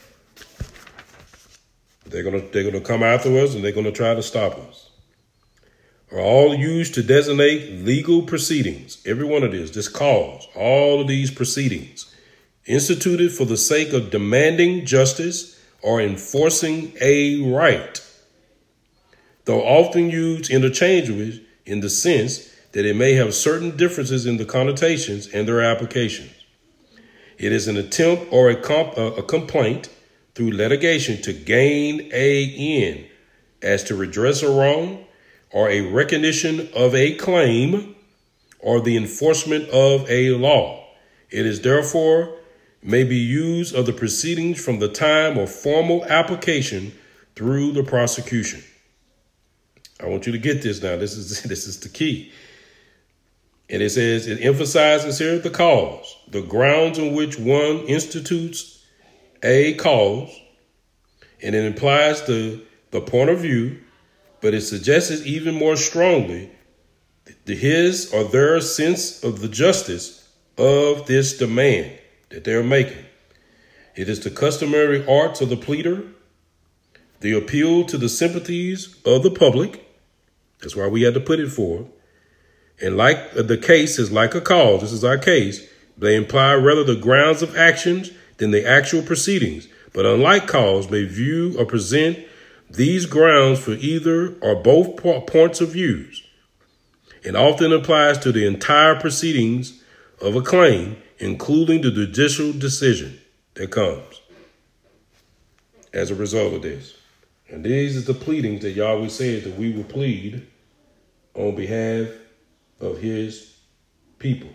They're going to come after us and they're going to try to stop us. Are all used to designate legal proceedings. Every one of this cause, all of these proceedings, instituted for the sake of demanding justice or enforcing a right, though often used interchangeably in the sense that it may have certain differences in the connotations and their applications. It is an attempt or a complaint through litigation to gain a end as to redress a wrong, or a recognition of a claim, or the enforcement of a law. It is therefore may be used of the proceedings from the time of formal application through the prosecution. I want you to get this now. This is the key. And it says, it emphasizes here the cause, the grounds on which one institutes a cause, and it implies the point of view, but it suggests even more strongly his or their sense of the justice of this demand that they're making. It is the customary arts of the pleader, the appeal to the sympathies of the public. That's why we had to put it forth. And like the case is like a cause, this is our case, they imply rather the grounds of actions than the actual proceedings. But unlike cause, may view or present these grounds for either or both points of views, and often applies to the entire proceedings of a claim, including the judicial decision that comes as a result of this. And these are the pleadings that Yahweh said that we will plead on behalf of his people.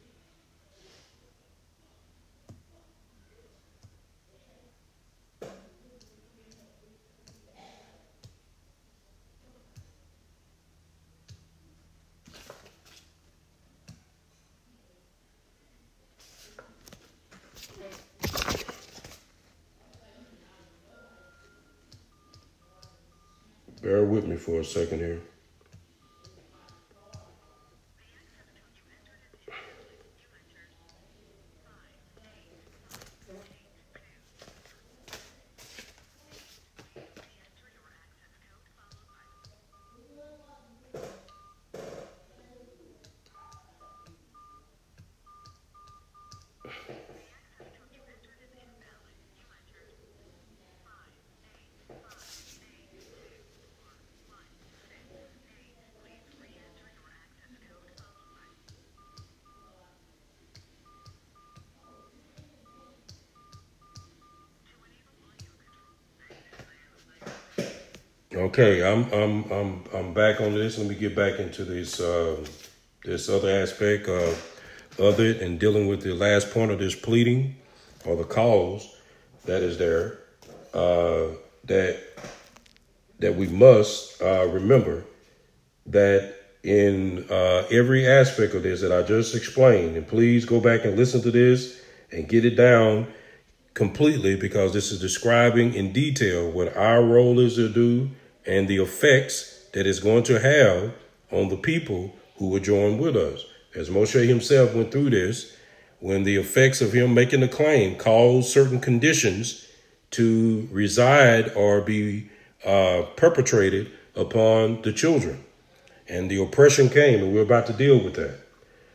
Bear with me for a second here. Okay, I'm back on this. Let me get back into this this other aspect of it and dealing with the last point of this pleading or the cause that is there that we must remember that in every aspect of this that I just explained, and please go back and listen to this and get it down completely, because this is describing in detail what our role is to do and the effects that it's going to have on the people who will join with us. As Moshe himself went through this, when the effects of him making the claim caused certain conditions to reside or be perpetrated upon the children. And the oppression came, and we're about to deal with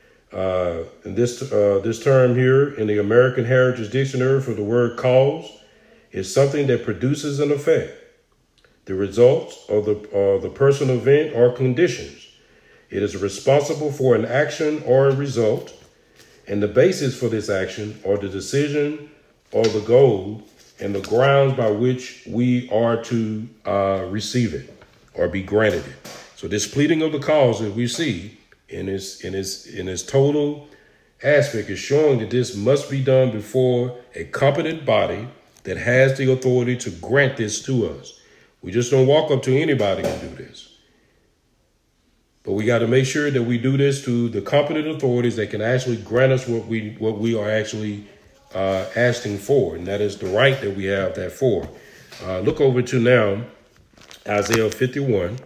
that. And this term here in the American Heritage Dictionary for the word cause is something that produces an effect. The results are the person, event, or conditions. It is responsible for an action or a result, and the basis for this action or the decision or the goal and the grounds by which we are to receive it or be granted it. So this pleading of the cause that we see in its total aspect is showing that this must be done before a competent body that has the authority to grant this to us. We just don't walk up to anybody and do this. But we got to make sure that we do this to the competent authorities that can actually grant us what we are actually asking for, and that is the right that we have that for. Look over to now Isaiah 51,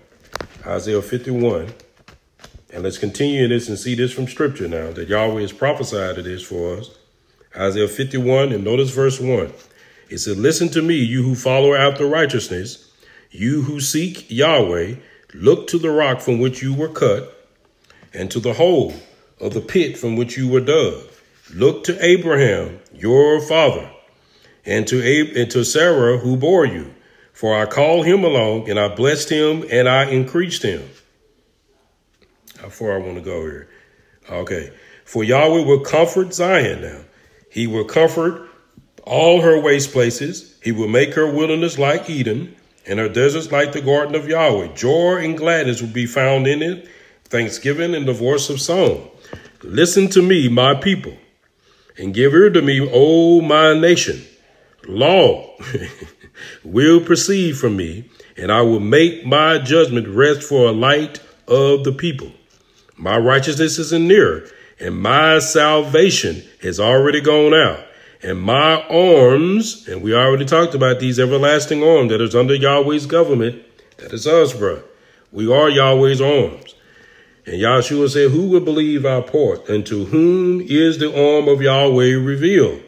and let's continue in this and see this from Scripture now that Yahweh has prophesied to this for us. Isaiah 51, and notice verse 1. It said, "Listen to me, you who follow after righteousness, you who seek Yahweh. Look to the rock from which you were cut, and to the hole of the pit from which you were dug. Look to Abraham, your father, and to Sarah who bore you. For I called him along, and I blessed him, and I increased him." How far I want to go here? Okay. "For Yahweh will comfort Zion now. He will comfort all her waste places. He will make her wilderness like Eden, and her deserts like the garden of Yahweh. Joy and gladness will be found in it, thanksgiving and the voice of song. Listen to me, my people, and give ear to me, O my nation. Law will proceed from me, and I will make my judgment rest for a light of the people. My righteousness is near, and my salvation has already gone out. And my arms," and we already talked about these everlasting arms that is under Yahweh's government. That is us, bro. We are Yahweh's arms. And Yahshua said, "Who will believe our report? And to whom is the arm of Yahweh revealed?"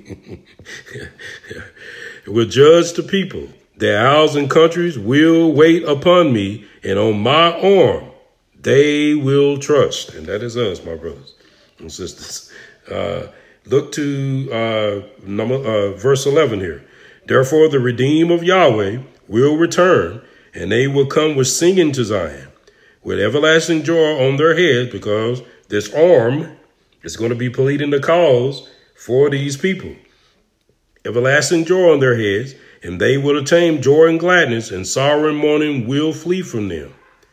It will judge the people. Their isles and countries will wait upon me, and on my arm they will trust. And that is us, my brothers and sisters. Look to verse 11 here. "Therefore the redeemed of Yahweh will return, and they will come with singing to Zion, with everlasting joy on their heads, because this arm is going to be pleading the cause for these people. Everlasting joy on their heads, and they will attain joy and gladness, and sorrow and mourning will flee from them.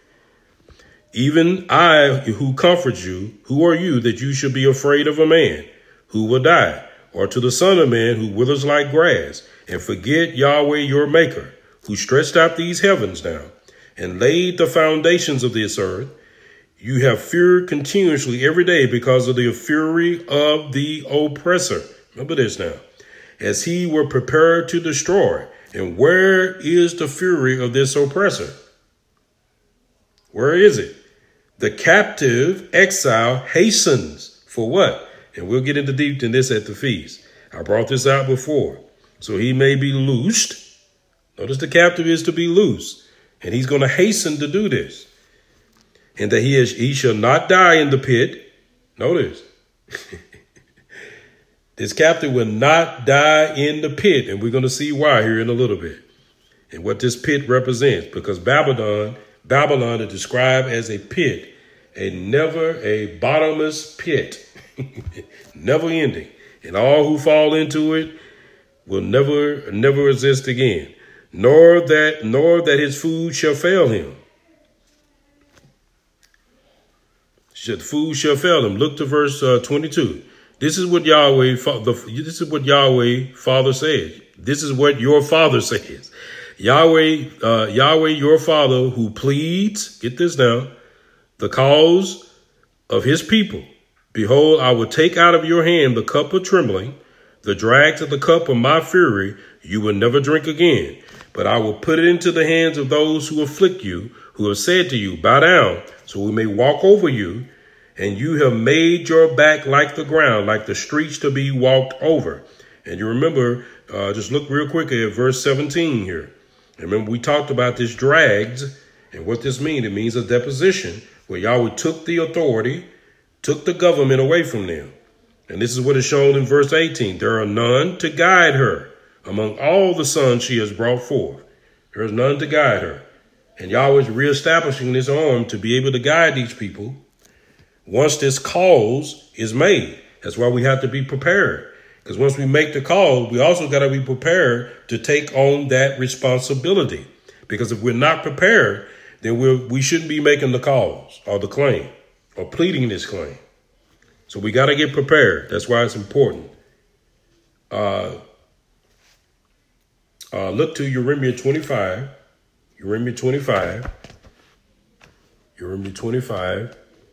Even I who comforts you, who are you that you should be afraid of a man who will die, or to the son of man who withers like grass, and forget Yahweh your maker, who stretched out these heavens down, and laid the foundations of this earth. You have feared continuously every day because of the fury of the oppressor." Remember this now. "As he were prepared to destroy. And where is the fury of this oppressor? Where is it? The captive exile hastens." For what? And we'll get into deep in this at the feast. I brought this out before. "So he may be loosed." Notice the captive is to be loose. And he's going to hasten to do this. "And that he shall not die in the pit." Notice. This captive will not die in the pit. And we're going to see why here in a little bit. And what this pit represents. Because Babylon is described as a pit. A bottomless pit. Never ending. And all who fall into it will never exist again. Nor that his food shall fail him. Food shall fail him. Look to verse 22. This is what Yahweh Father says. This is what your Father says. Yahweh your Father, who pleads, get this now, the cause of his people. "Behold, I will take out of your hand the cup of trembling, the dregs of the cup of my fury. You will never drink again. But I will put it into the hands of those who afflict you, who have said to you, bow down, so we may walk over you. And you have made your back like the ground, like the streets to be walked over." And you remember, just look real quick at verse 17 here. And remember, we talked about this drags and what this means. It means a deposition where Yahweh took the authority, took the government away from them. And this is what is shown in verse 18. "There are none to guide her among all the sons she has brought forth. There is none to guide her. And Yahweh is reestablishing this arm to be able to guide these people once this cause is made. That's why we have to be prepared. Because once we make the call, we also got to be prepared to take on that responsibility. Because if we're not prepared, then we shouldn't be making the calls or the claim or pleading this claim. So we got to get prepared. That's why it's important. Look to Jeremiah 25. Jeremiah 25. Jeremiah 25.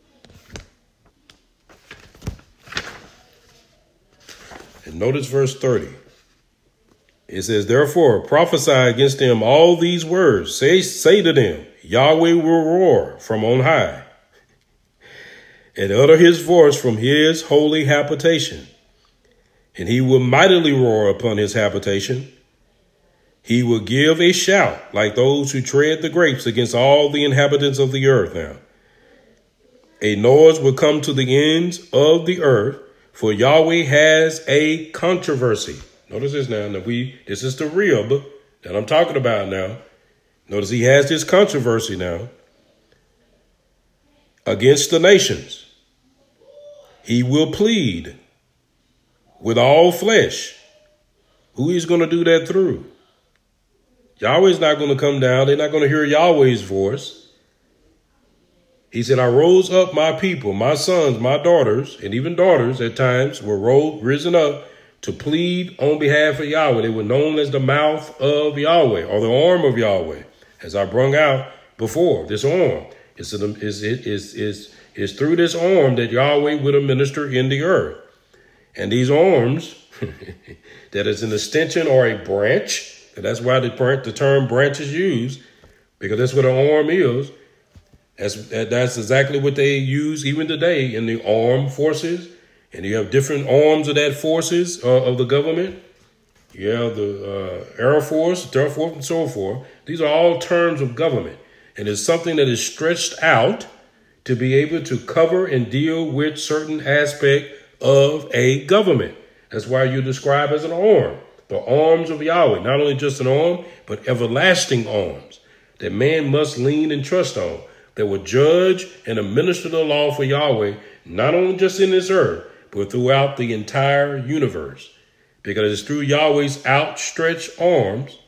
And notice verse 30. It says, therefore, prophesy against them all these words. Say to them, Yahweh will roar from on high and utter his voice from his holy habitation. And he will mightily roar upon his habitation. He will give a shout like those who tread the grapes against all the inhabitants of the earth. Now, a noise will come to the ends of the earth, for Yahweh has a controversy. Notice this now. This is the real book that I'm talking about now. Notice he has this controversy now against the nations. He will plead with all flesh. Who he's going to do that through? Yahweh's not going to come down. They're not going to hear Yahweh's voice. He said, I rose up my people, my sons, my daughters, and even daughters at times were risen up to plead on behalf of Yahweh. They were known as the mouth of Yahweh or the arm of Yahweh, as I brung out before. This arm is through this arm that Yahweh would administer in the earth. And these arms, that is an extension or a branch, and that's why the term branch is used, because that's what an arm is. That's exactly what they use even today in the armed forces. And you have different arms of that forces of the government. You have the Air Force, and so forth. These are all terms of government. And it's something that is stretched out to be able to cover and deal with certain aspect of a government. That's why you describe as an arm. The arms of Yahweh, not only just an arm, but everlasting arms that man must lean and trust on, that will judge and administer the law for Yahweh, not only just in this earth, but throughout the entire universe. Because it's through Yahweh's outstretched arms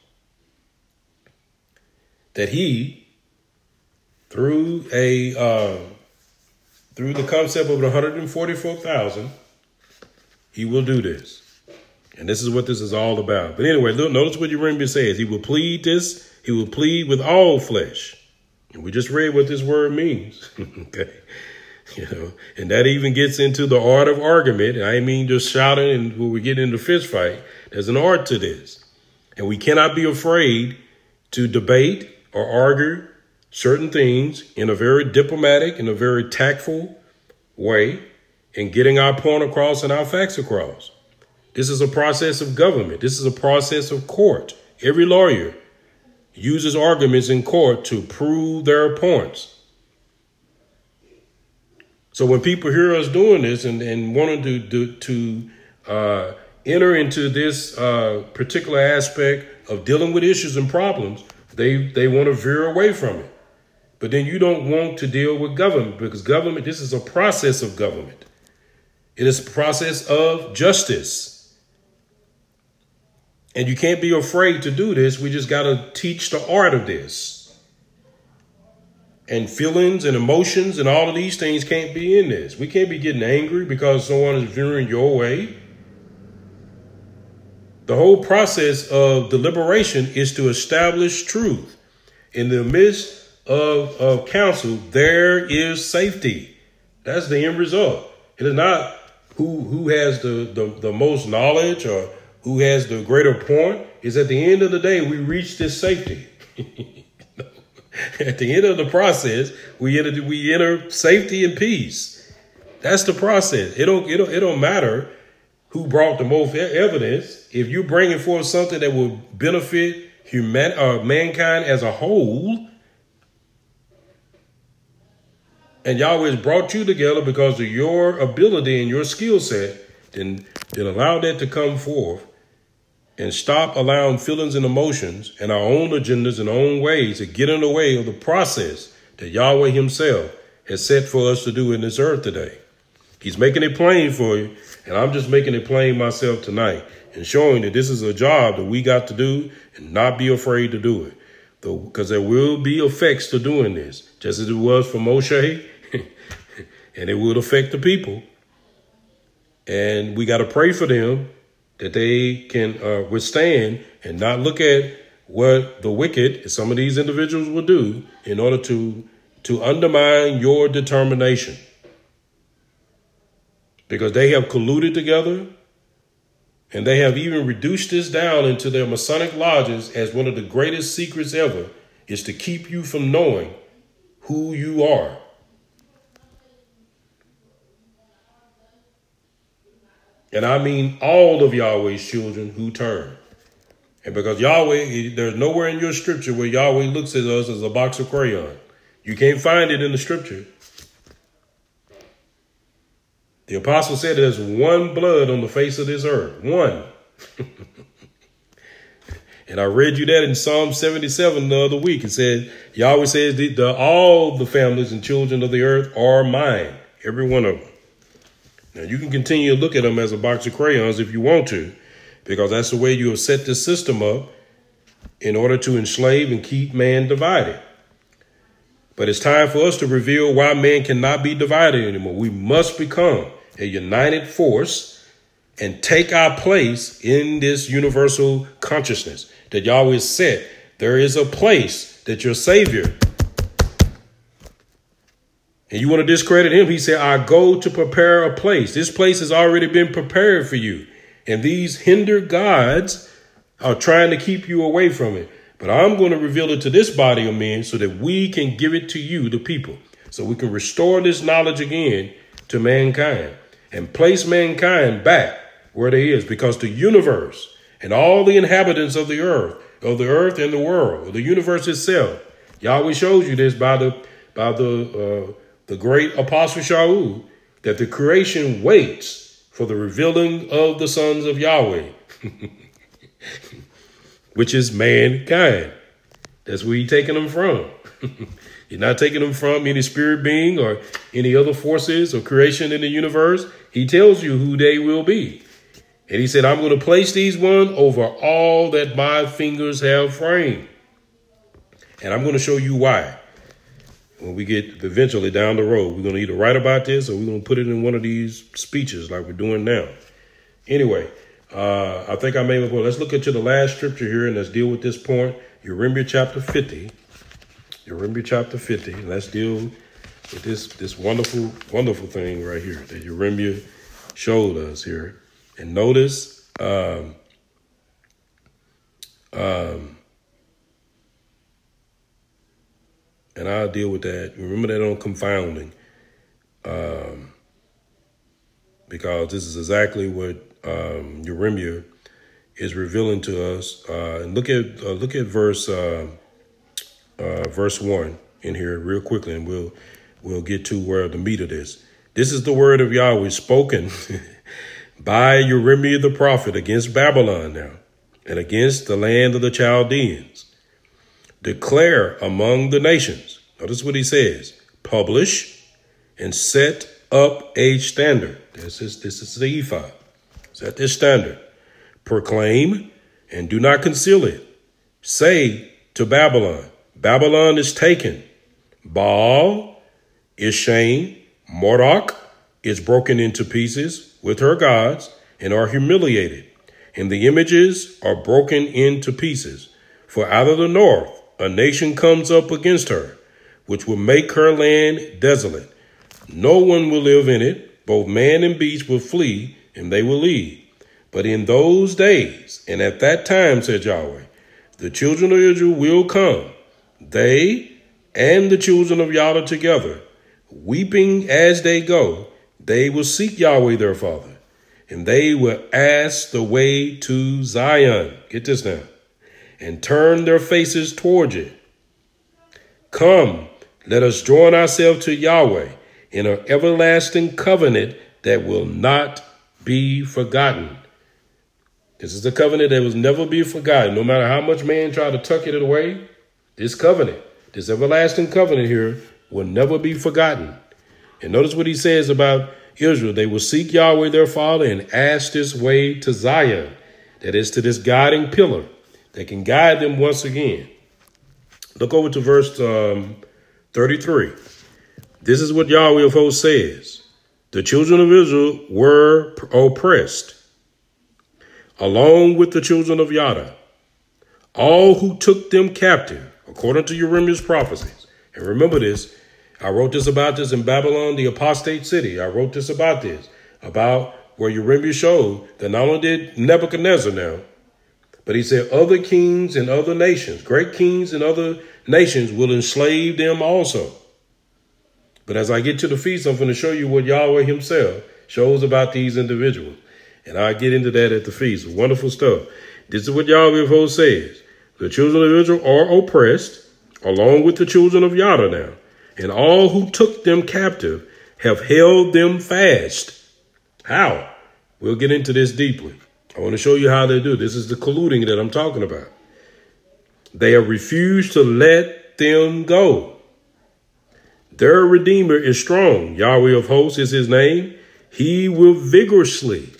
that he, through the concept of the 144,000, he will do this. And this is what this is all about. But anyway, notice what Jeremiah says. He will plead this. He will plead with all flesh. And we just read what this word means. Okay. And that even gets into the art of argument. I mean, just shouting and when we get into fist fight, there's an art to this. And we cannot be afraid to debate or argue certain things in a very diplomatic and a very tactful way in getting our point across and our facts across. This is a process of government. This is a process of court. Every lawyer uses arguments in court to prove their points. So when people hear us doing this and wanting to enter into this particular aspect of dealing with issues and problems, they want to veer away from it. But then you don't want to deal with government, because government, this is a process of government. It is a process of justice. And you can't be afraid to do this. We just got to teach the art of this. And feelings and emotions and all of these things can't be in this. We can't be getting angry because someone is veering your way. The whole process of deliberation is to establish truth. In the midst of counsel, there is safety. That's the end result. It is not who has the most knowledge or who has the greater point. Is at the end of the day, we reach this safety. At the end of the process, we enter safety and peace. That's the process. It don't matter who brought the most evidence. If you're bringing forth something that will benefit mankind as a whole, and Yahweh has brought you together because of your ability and your skill set, then allow that to come forth and stop allowing feelings and emotions and our own agendas and our own ways to get in the way of the process that Yahweh himself has set for us to do in this earth today. He's making it plain for you, and I'm just making it plain myself tonight and showing that this is a job that we got to do and not be afraid to do it. Because there will be effects to doing this, just as it was for Moshe, and it will affect the people. And we got to pray for them that they can withstand and not look at what the wicked, some of these individuals, will do in order to undermine your determination. Because they have colluded together, and they have even reduced this down into their Masonic lodges as one of the greatest secrets ever, is to keep you from knowing who you are. And I mean all of Yahweh's children who turn. And because Yahweh, there's nowhere in your scripture where Yahweh looks at us as a box of crayon. You can't find it in the scripture. The apostle said there's one blood on the face of this earth. One. And I read you that in Psalm 77 the other week. It said, Yahweh says, all the families and children of the earth are mine. Every one of them. Now, you can continue to look at them as a box of crayons if you want to, because that's the way you have set this system up in order to enslave and keep man divided. But it's time for us to reveal why man cannot be divided anymore. We must become a united force and take our place in this universal consciousness that Yahweh said. There is a place that your Savior, and you want to discredit him, he said, I go to prepare a place. This place has already been prepared for you. And these hinder gods are trying to keep you away from it. But I'm going to reveal it to this body of men so that we can give it to you, the people, so we can restore this knowledge again to mankind and place mankind back where they is, because the universe and all the inhabitants of the earth and the world, the universe itself, Yahweh shows you this by the great Apostle Shaul, that the creation waits for the revealing of the sons of Yahweh, which is mankind. That's where you're taking them from. You're not taking them from any spirit being or any other forces or creation in the universe. He tells you who they will be. And he said, I'm going to place these one over all that my fingers have framed. And I'm going to show you why. When we get eventually down the road, we're going to either write about this or we're going to put it in one of these speeches like we're doing now. Anyway, I think I made a point. Let's look at the last scripture here and let's deal with this point. Yeremiah chapter 50. Yeremiah chapter 50. And let's deal with this wonderful, wonderful thing right here that Yeremiah showed us here. And notice, and I'll deal with that. Remember that on confounding, because this is exactly what Yeremiah is revealing to us. And look at verse 1 in here real quickly, and we'll get to where the meat of this. This is the word of Yahweh spoken by Yeremiah the prophet against Babylon now, and against the land of the Chaldeans. Declare among the nations. Notice what he says. Publish and set up a standard. This is the ephod. Set this standard. Proclaim and do not conceal it. Say to Babylon, Babylon is taken. Baal is shamed. Marduk is broken into pieces with her gods and are humiliated. And the images are broken into pieces. For out of the north, a nation comes up against her, which will make her land desolate. No one will live in it. Both man and beast will flee, and they will leave. But in those days, and at that time, said Yahweh, the children of Israel will come, they and the children of Yahweh together, weeping as they go. They will seek Yahweh their Father, and they will ask the way to Zion. Get this now. And turn their faces towards it. Come, let us join ourselves to Yahweh in an everlasting covenant that will not be forgotten. This is a covenant that will never be forgotten. No matter how much man try to tuck it away, this covenant, this everlasting covenant here will never be forgotten. And notice what he says about Israel. They will seek Yahweh their Father and ask this way to Zion. That is to this guiding pillar that can guide them once again. Look over to verse 33. This is what Yahweh of hosts says. The children of Israel were oppressed, along with the children of Yada, all who took them captive, according to Jeremiah's prophecies. And remember this, I wrote this about this in Babylon, the apostate city. I wrote this about where Jeremiah showed that not only did Nebuchadnezzar now, but he said other kings and other nations, great kings and other nations will enslave them also. But as I get to the feast, I'm going to show you what Yahweh himself shows about these individuals. And I'll get into that at the feast. Wonderful stuff. This is what Yahweh of hosts says. The children of Israel are oppressed, along with the children of Yada now. And all who took them captive have held them fast. How? We'll get into this deeply. I want to show you how they do. This is the colluding that I'm talking about. They have refused to let them go. Their Redeemer is strong. Yahweh of hosts is his name. He will vigorously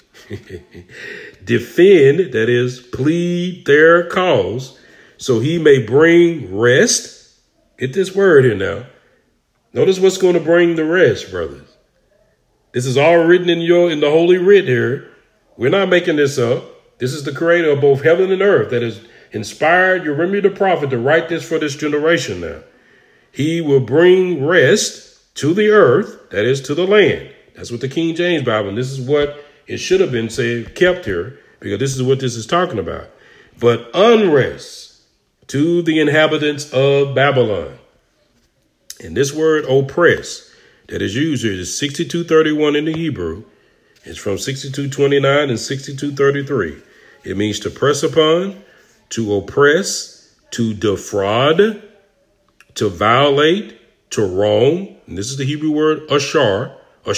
defend, that is, plead their cause, so he may bring rest. Get this word here now. Notice what's going to bring the rest, brothers. This is all written in the Holy Writ here. We're not making this up. This is the creator of both heaven and earth that has inspired Jeremiah the prophet to write this for this generation now. He will bring rest to the earth, that is, to the land. That's what the King James Bible, and this is what it should have been said, kept here, because this is what this is talking about. But unrest to the inhabitants of Babylon. And this word oppress that is used here is 6231 in the Hebrew. It's from 6229 and 6233. It means to press upon, to oppress, to defraud, to violate, to wrong. And this is the Hebrew word ashak,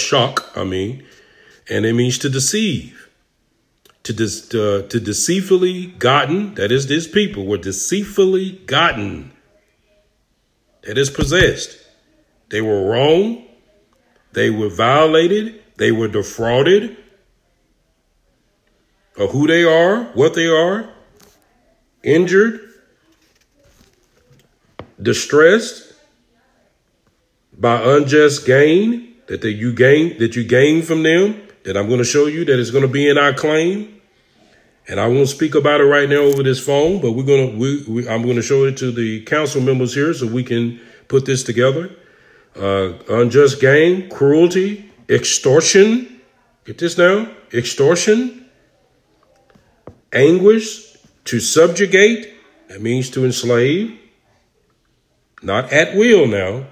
and it means to deceive, to deceitfully gotten. That is, this people were deceitfully gotten. That is possessed. They were wrong. They were violated. They were defrauded of who they are, what they are, injured, distressed by unjust gain that you gain from them, that I'm going to show you that is going to be in our claim. And I won't speak about it right now over this phone, but I'm going to show it to the council members here so we can put this together. Unjust gain, cruelty, extortion. Get this now. Extortion, anguish, to subjugate. That means to enslave. Not at will now.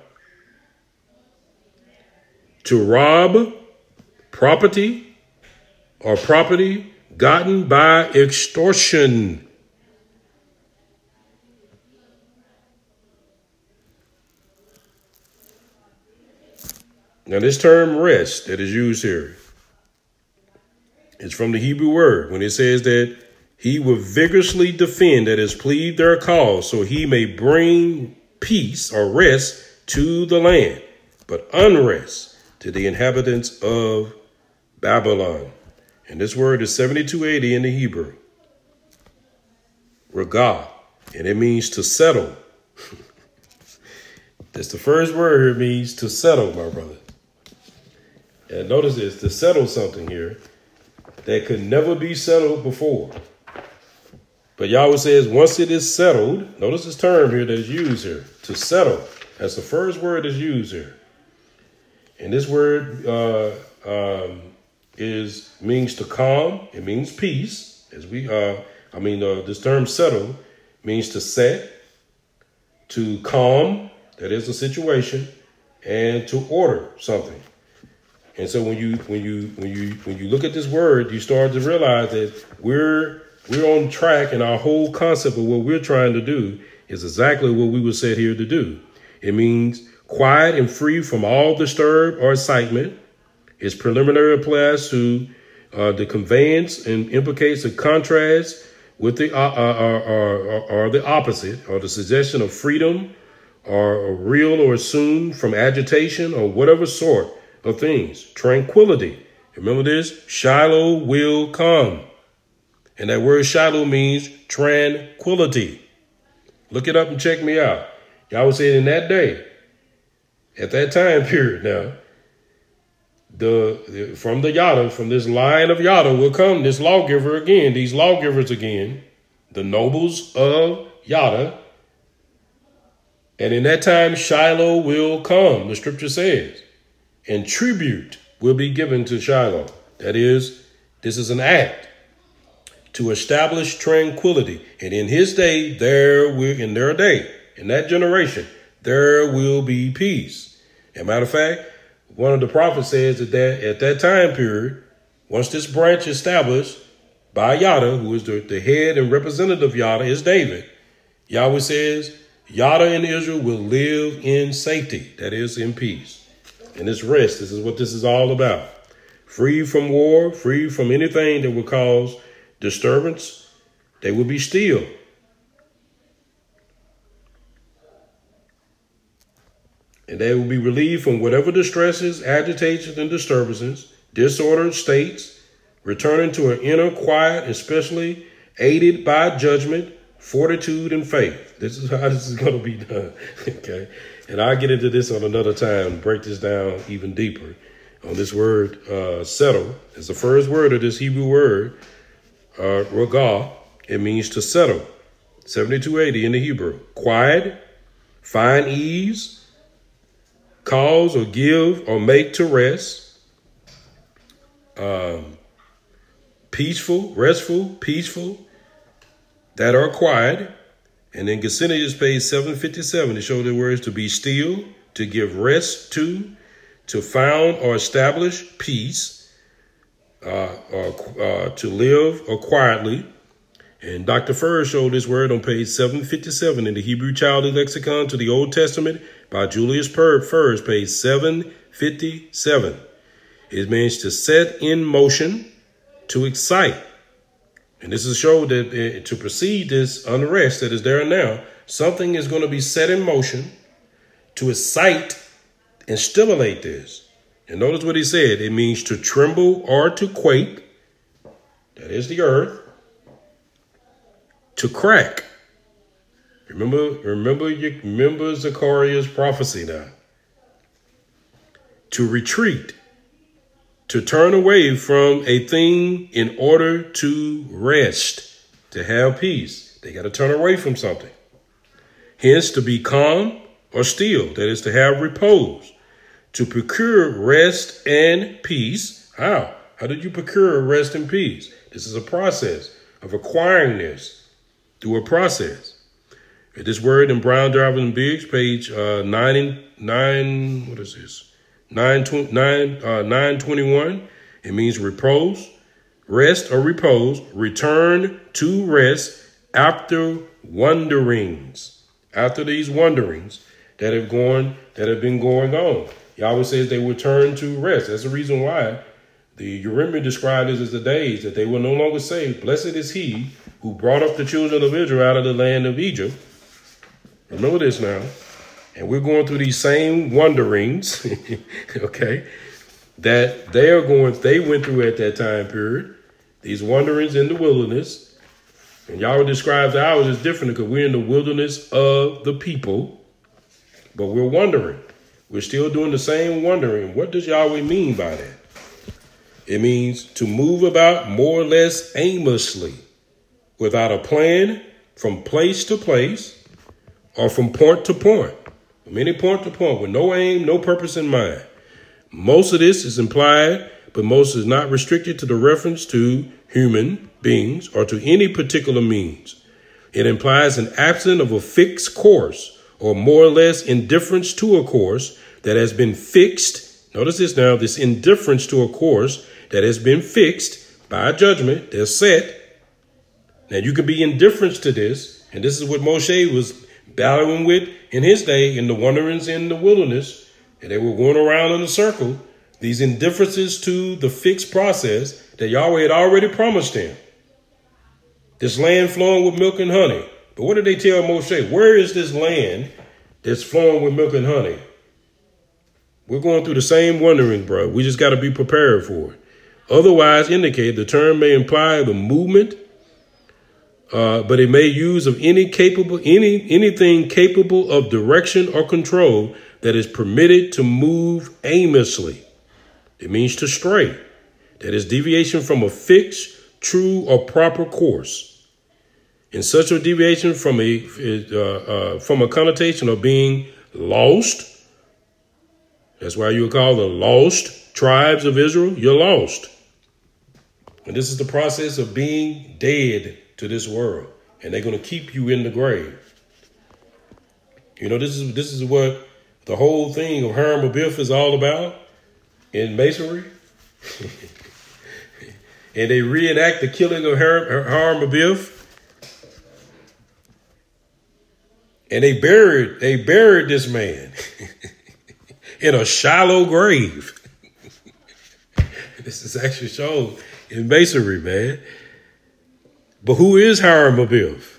To rob property or property gotten by extortion. Now, this term rest that is used here is from the Hebrew word when it says that he will vigorously defend, that is, plead their cause, so he may bring peace or rest to the land, but unrest to the inhabitants of Babylon. And this word is 7280 in the Hebrew. Regah, and it means to settle. That's the first word here, means to settle, my brother. And notice this, to settle something here that could never be settled before. But Yahweh says once it is settled, notice this term here that is used here, to settle. That's the first word that's used here. And this word means to calm. It means peace. This term settle means to set, to calm, that is a situation, and to order something. And so when you look at this word, you start to realize that we're on track, and our whole concept of what we're trying to do is exactly what we were set here to do. It means quiet and free from all disturb or excitement. Its preliminary applies to the conveyance and implicates a contrast with the or the opposite, or the suggestion of freedom, or real or assumed from agitation or whatever sort of things. Tranquility. Remember this? Shiloh will come. And that word Shiloh means tranquility. Look it up and check me out. Yahweh said in that day, at that time period now, from the Yada, from this line of Yada will come this lawgiver again, these lawgivers again, the nobles of Yada. And in that time, Shiloh will come, the scripture says, and tribute will be given to Shiloh. That is, this is an act to establish tranquility. And in his day, in that generation, there will be peace. As a matter of fact, one of the prophets says that at that time period, once this branch established by Yada, who is the head and representative of Yada, is David, Yahweh says, Yada and Israel will live in safety, that is, in peace. And this rest, this is what this is all about. Free from war, free from anything that would cause disturbance. They will be still. And they will be relieved from whatever distresses, agitations, and disturbances, disordered states, returning to an inner quiet, especially aided by judgment, fortitude, and faith. This is how this is going to be done. Okay. And I'll get into this on another time, break this down even deeper on this word, settle. It's the first word of this Hebrew word, regah. It means to settle. 7280 in the Hebrew. Quiet, find ease, cause or give or make to rest. Peaceful, restful, peaceful, that are quiet. And then Gesenius page 757 to show the words to be still, to give rest to found or establish peace, or to live or quietly. And Dr. Furr showed this word on page 757 in the Hebrew Chaldee Lexicon to the Old Testament by Julius Furr, page 757. It means to set in motion, to excite. And this is showed that to precede this unrest that is there now, something is going to be set in motion to excite and stimulate this. And notice what he said. It means to tremble or to quake. That is the earth. To crack. Remember Zechariah's prophecy now. To retreat. To turn away from a thing in order to rest, to have peace. They got to turn away from something. Hence, to be calm or still, that is to have repose. To procure rest and peace. How? How did you procure rest and peace? This is a process of acquiring this through a process. This word in Brown, Jarvis, and Biggs, page 921. It means repose, rest or repose, return to rest after wanderings. After these wanderings that have been going on. Yahweh says they will turn to rest. That's the reason why the Yeremiah described this as the days that they will no longer say, blessed is he who brought up the children of Israel out of the land of Egypt. Remember this now. And we're going through these same wanderings, okay, that they went through at that time period, these wanderings in the wilderness. And Yahweh describes ours as different because we're in the wilderness of the people, but we're wandering. We're still doing the same wandering. What does Yahweh mean by that? It means to move about more or less aimlessly, without a plan, from place to place, or from point to point. From any point to point, with no aim, no purpose in mind. Most of this is implied, but most is not restricted to the reference to human beings or to any particular means. It implies an absence of a fixed course, or more or less indifference to a course that has been fixed. Notice this now, this indifference to a course that has been fixed by judgment, that's set. Now you can be indifferent to this, and this is what Moshe was battling with in his day in the wanderings in the wilderness, and they were going around in a circle. These indifferences to the fixed process that Yahweh had already promised him. This land flowing with milk and honey. But what did they tell Moshe? Where is this land that's flowing with milk and honey? We're going through the same wondering, bro. We just got to be prepared for it. Otherwise indicate the term may imply the movement, but it may use of anything capable of direction or control that is permitted to move aimlessly. It means to stray. That is deviation from a fixed, true, or proper course. In such a deviation from a connotation of being lost. That's why you would call the lost tribes of Israel. You're lost. And this is the process of being dead to this world. And they're going to keep you in the grave. You know, this is what the whole thing of Hiram Abiff is all about in Masonry. And they reenact the killing of Hiram Abiff. And they buried this man in a shallow grave. This is actually shown in Masonry, man. But who is Hiram Abiff?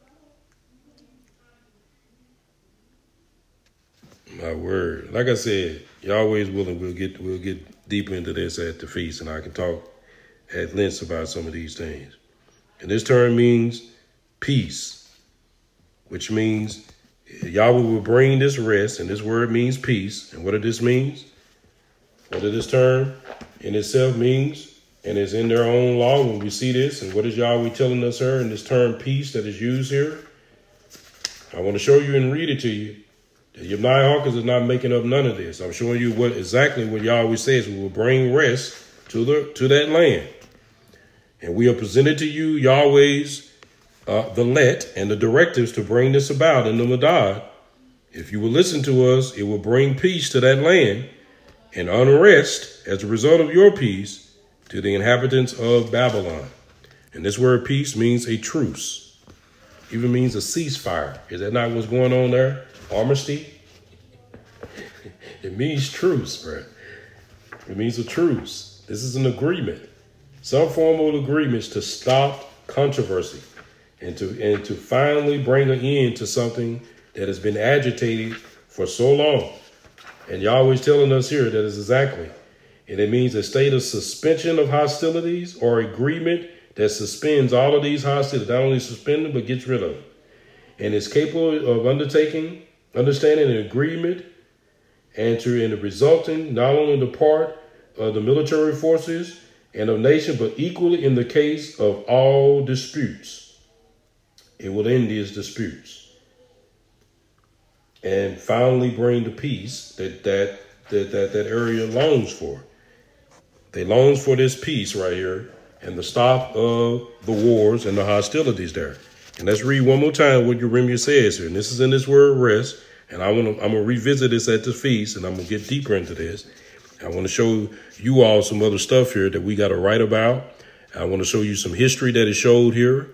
My word. Like I said, Yahweh is willing. We'll get deeper into this at the feast, and I can talk at length about some of these things. And this term means peace, which means Yahweh will bring this rest, and this word means peace. And what does this mean? What does this term in itself means? And it's in their own law when we see this. And what is Yahweh telling us here in this term peace that is used here? I want to show you and read it to you. The Yabnai Hawkins is not making up none of this. I'm showing you exactly what Yahweh says. We will bring rest to that land. And we are presented to you Yahweh's the let and the directives to bring this about in the Madad. If you will listen to us, it will bring peace to that land and unrest as a result of your peace to the inhabitants of Babylon. And this word peace means a truce, even means a ceasefire. Is that not what's going on there? Armistice? It means truce, bro. It means a truce. This is an agreement, some form of agreements to stop controversy and to finally bring an end to something that has been agitated for so long. And Yahweh's telling us here that is exactly. And it means a state of suspension of hostilities or agreement that suspends all of these hostilities, not only suspend them, but gets rid of them. And is capable of understanding an agreement and the resulting, not only the part of the military forces and of nation, but equally in the case of all disputes. It will end these disputes and finally bring the peace that area longs for. They long for this peace right here and the stop of the wars and the hostilities there. And let's read one more time what Yeremiah says here. And this is in this word rest. And I'm gonna revisit this at the feast, and I'm gonna get deeper into this. I want to show you all some other stuff here that we got to write about. I want to show you some history that is showed here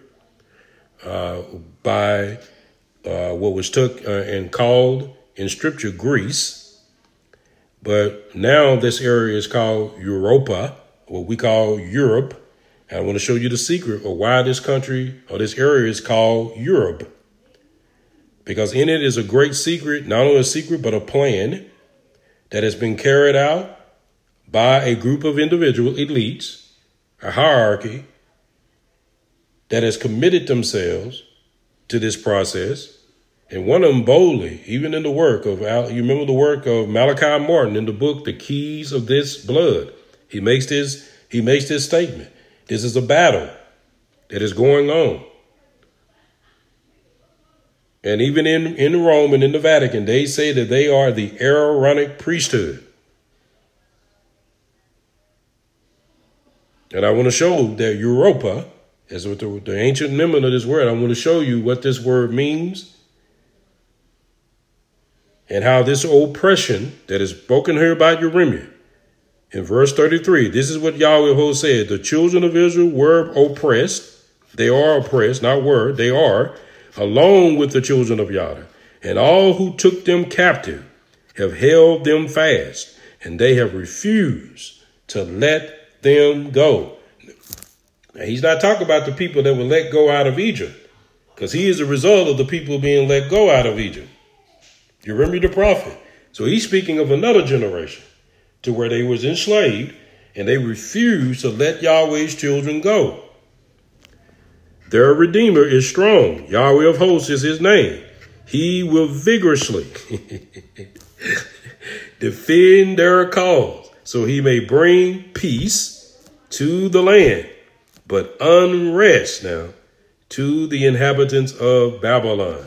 by what was took and called in Scripture Greece. But now this area is called Europa, what we call Europe. And I want to show you the secret of why this country or this area is called Europe. Because in it is a great secret, not only a secret, but a plan that has been carried out by a group of individual elites, a hierarchy that has committed themselves to this process. And one of them boldly, even in the work of, you remember the work of Malachi Martin in the book, The Keys of This Blood. He makes this statement. This is a battle that is going on. And even in Rome and in the Vatican, they say that they are the Aaronic priesthood. And I want to show that Europa, as with the ancient memory of this word, I want to show you what this word means and how this oppression that is spoken here by Yeremiah in verse 33, this is what Yahweh said. The children of Israel were oppressed. They are oppressed, not were, they are, along with the children of Yada. And all who took them captive have held them fast, and they have refused to let them go. Now, he's not talking about the people that were let go out of Egypt, because he is a result of the people being let go out of Egypt. You remember the prophet? So he's speaking of another generation to where they was enslaved and they refused to let Yahweh's children go. Their Redeemer is strong. Yahweh of hosts is his name. He will vigorously defend their cause, so he may bring peace to the land, but unrest now to the inhabitants of Babylon.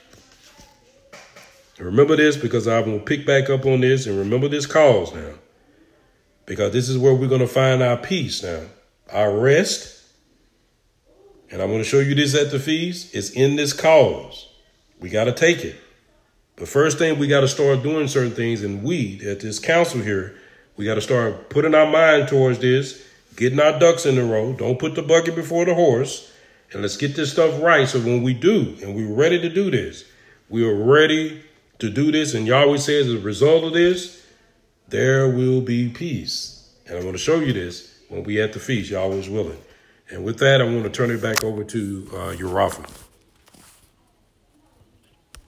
Remember this, because I'm going to pick back up on this, and remember this cause now, because this is where we're going to find our peace now, our rest. And I'm going to show you this at the feast. It's in this cause. We got to take it. But first thing, we got to start doing certain things. And we at this council here, we got to start putting our mind towards this, getting our ducks in a row. Don't put the bucket before the horse. And let's get this stuff right. So when we do, and we're ready to do this, we are ready to do this. And Yahweh says as a result of this, there will be peace. And I'm going to show you this when we at the feast, Yahweh's willing. And with that, I want to turn it back over to Urafa.